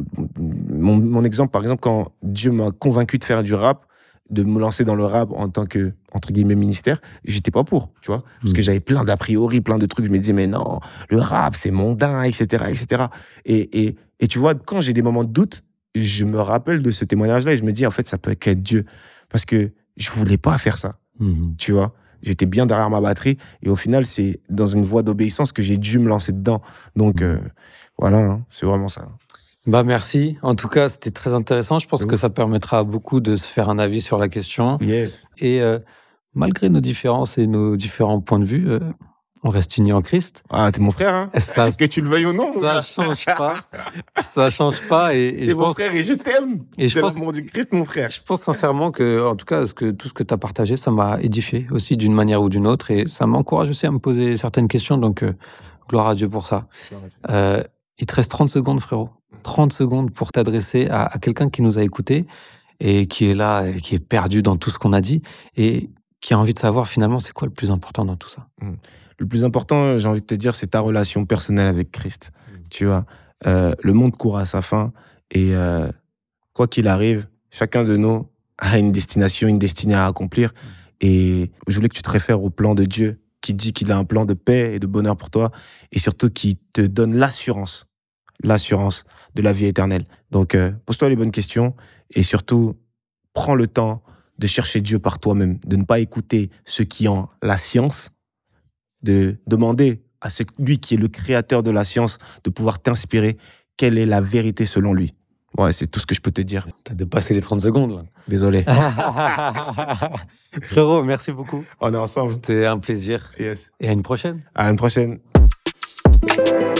mon exemple, par exemple, quand Dieu m'a convaincu de faire du rap, de me lancer dans le rap en tant que, entre guillemets, ministère, j'étais pas pour, tu vois, parce que j'avais plein d'a priori, plein de trucs, je me disais, mais non, le rap, c'est mondain, etc., etc. Et tu vois, quand j'ai des moments de doute, je me rappelle de ce témoignage-là et je me dis, en fait, ça peut qu'être Dieu, parce que je voulais pas faire ça, tu vois. J'étais bien derrière ma batterie et au final, c'est dans une voie d'obéissance que j'ai dû me lancer dedans. Donc, voilà, hein, c'est vraiment ça. Merci. En tout cas, c'était très intéressant. Je pense que ça permettra à beaucoup de se faire un avis sur la question. Yes. Et malgré nos différences et nos différents points de vue, on reste unis en Christ. Ah, t'es mon frère, hein? Est-ce que tu le veuilles ou non? Ça change pas. Ça change pas. Et je mon frère et je t'aime. Et je pense l'amour du Christ, mon frère. Je pense sincèrement que, en tout cas, tout ce que tu as partagé, ça m'a édifié aussi d'une manière ou d'une autre. Et ça m'encourage aussi à me poser certaines questions. Donc, gloire à Dieu pour ça. Il te reste 30 secondes, frérot. 30 secondes pour t'adresser à quelqu'un qui nous a écoutés et qui est là, et qui est perdu dans tout ce qu'on a dit et qui a envie de savoir finalement c'est quoi le plus important dans tout ça. Le plus important, j'ai envie de te dire, c'est ta relation personnelle avec Christ. Tu vois, le monde court à sa fin et quoi qu'il arrive, chacun de nous a une destination, une destinée à accomplir. Et je voulais que tu te réfères au plan de Dieu qui dit qu'il a un plan de paix et de bonheur pour toi et surtout qui te donne l'assurance de la vie éternelle. Donc, pose-toi les bonnes questions et surtout, prends le temps de chercher Dieu par toi-même, de ne pas écouter ceux qui ont la science, de demander à celui qui est le créateur de la science de pouvoir t'inspirer quelle est la vérité selon lui. Ouais, c'est tout ce que je peux te dire. T'as dépassé les 30 secondes, là. Désolé. Frérot, merci beaucoup. On est ensemble. C'était un plaisir. Yes. Et à une prochaine. À une prochaine.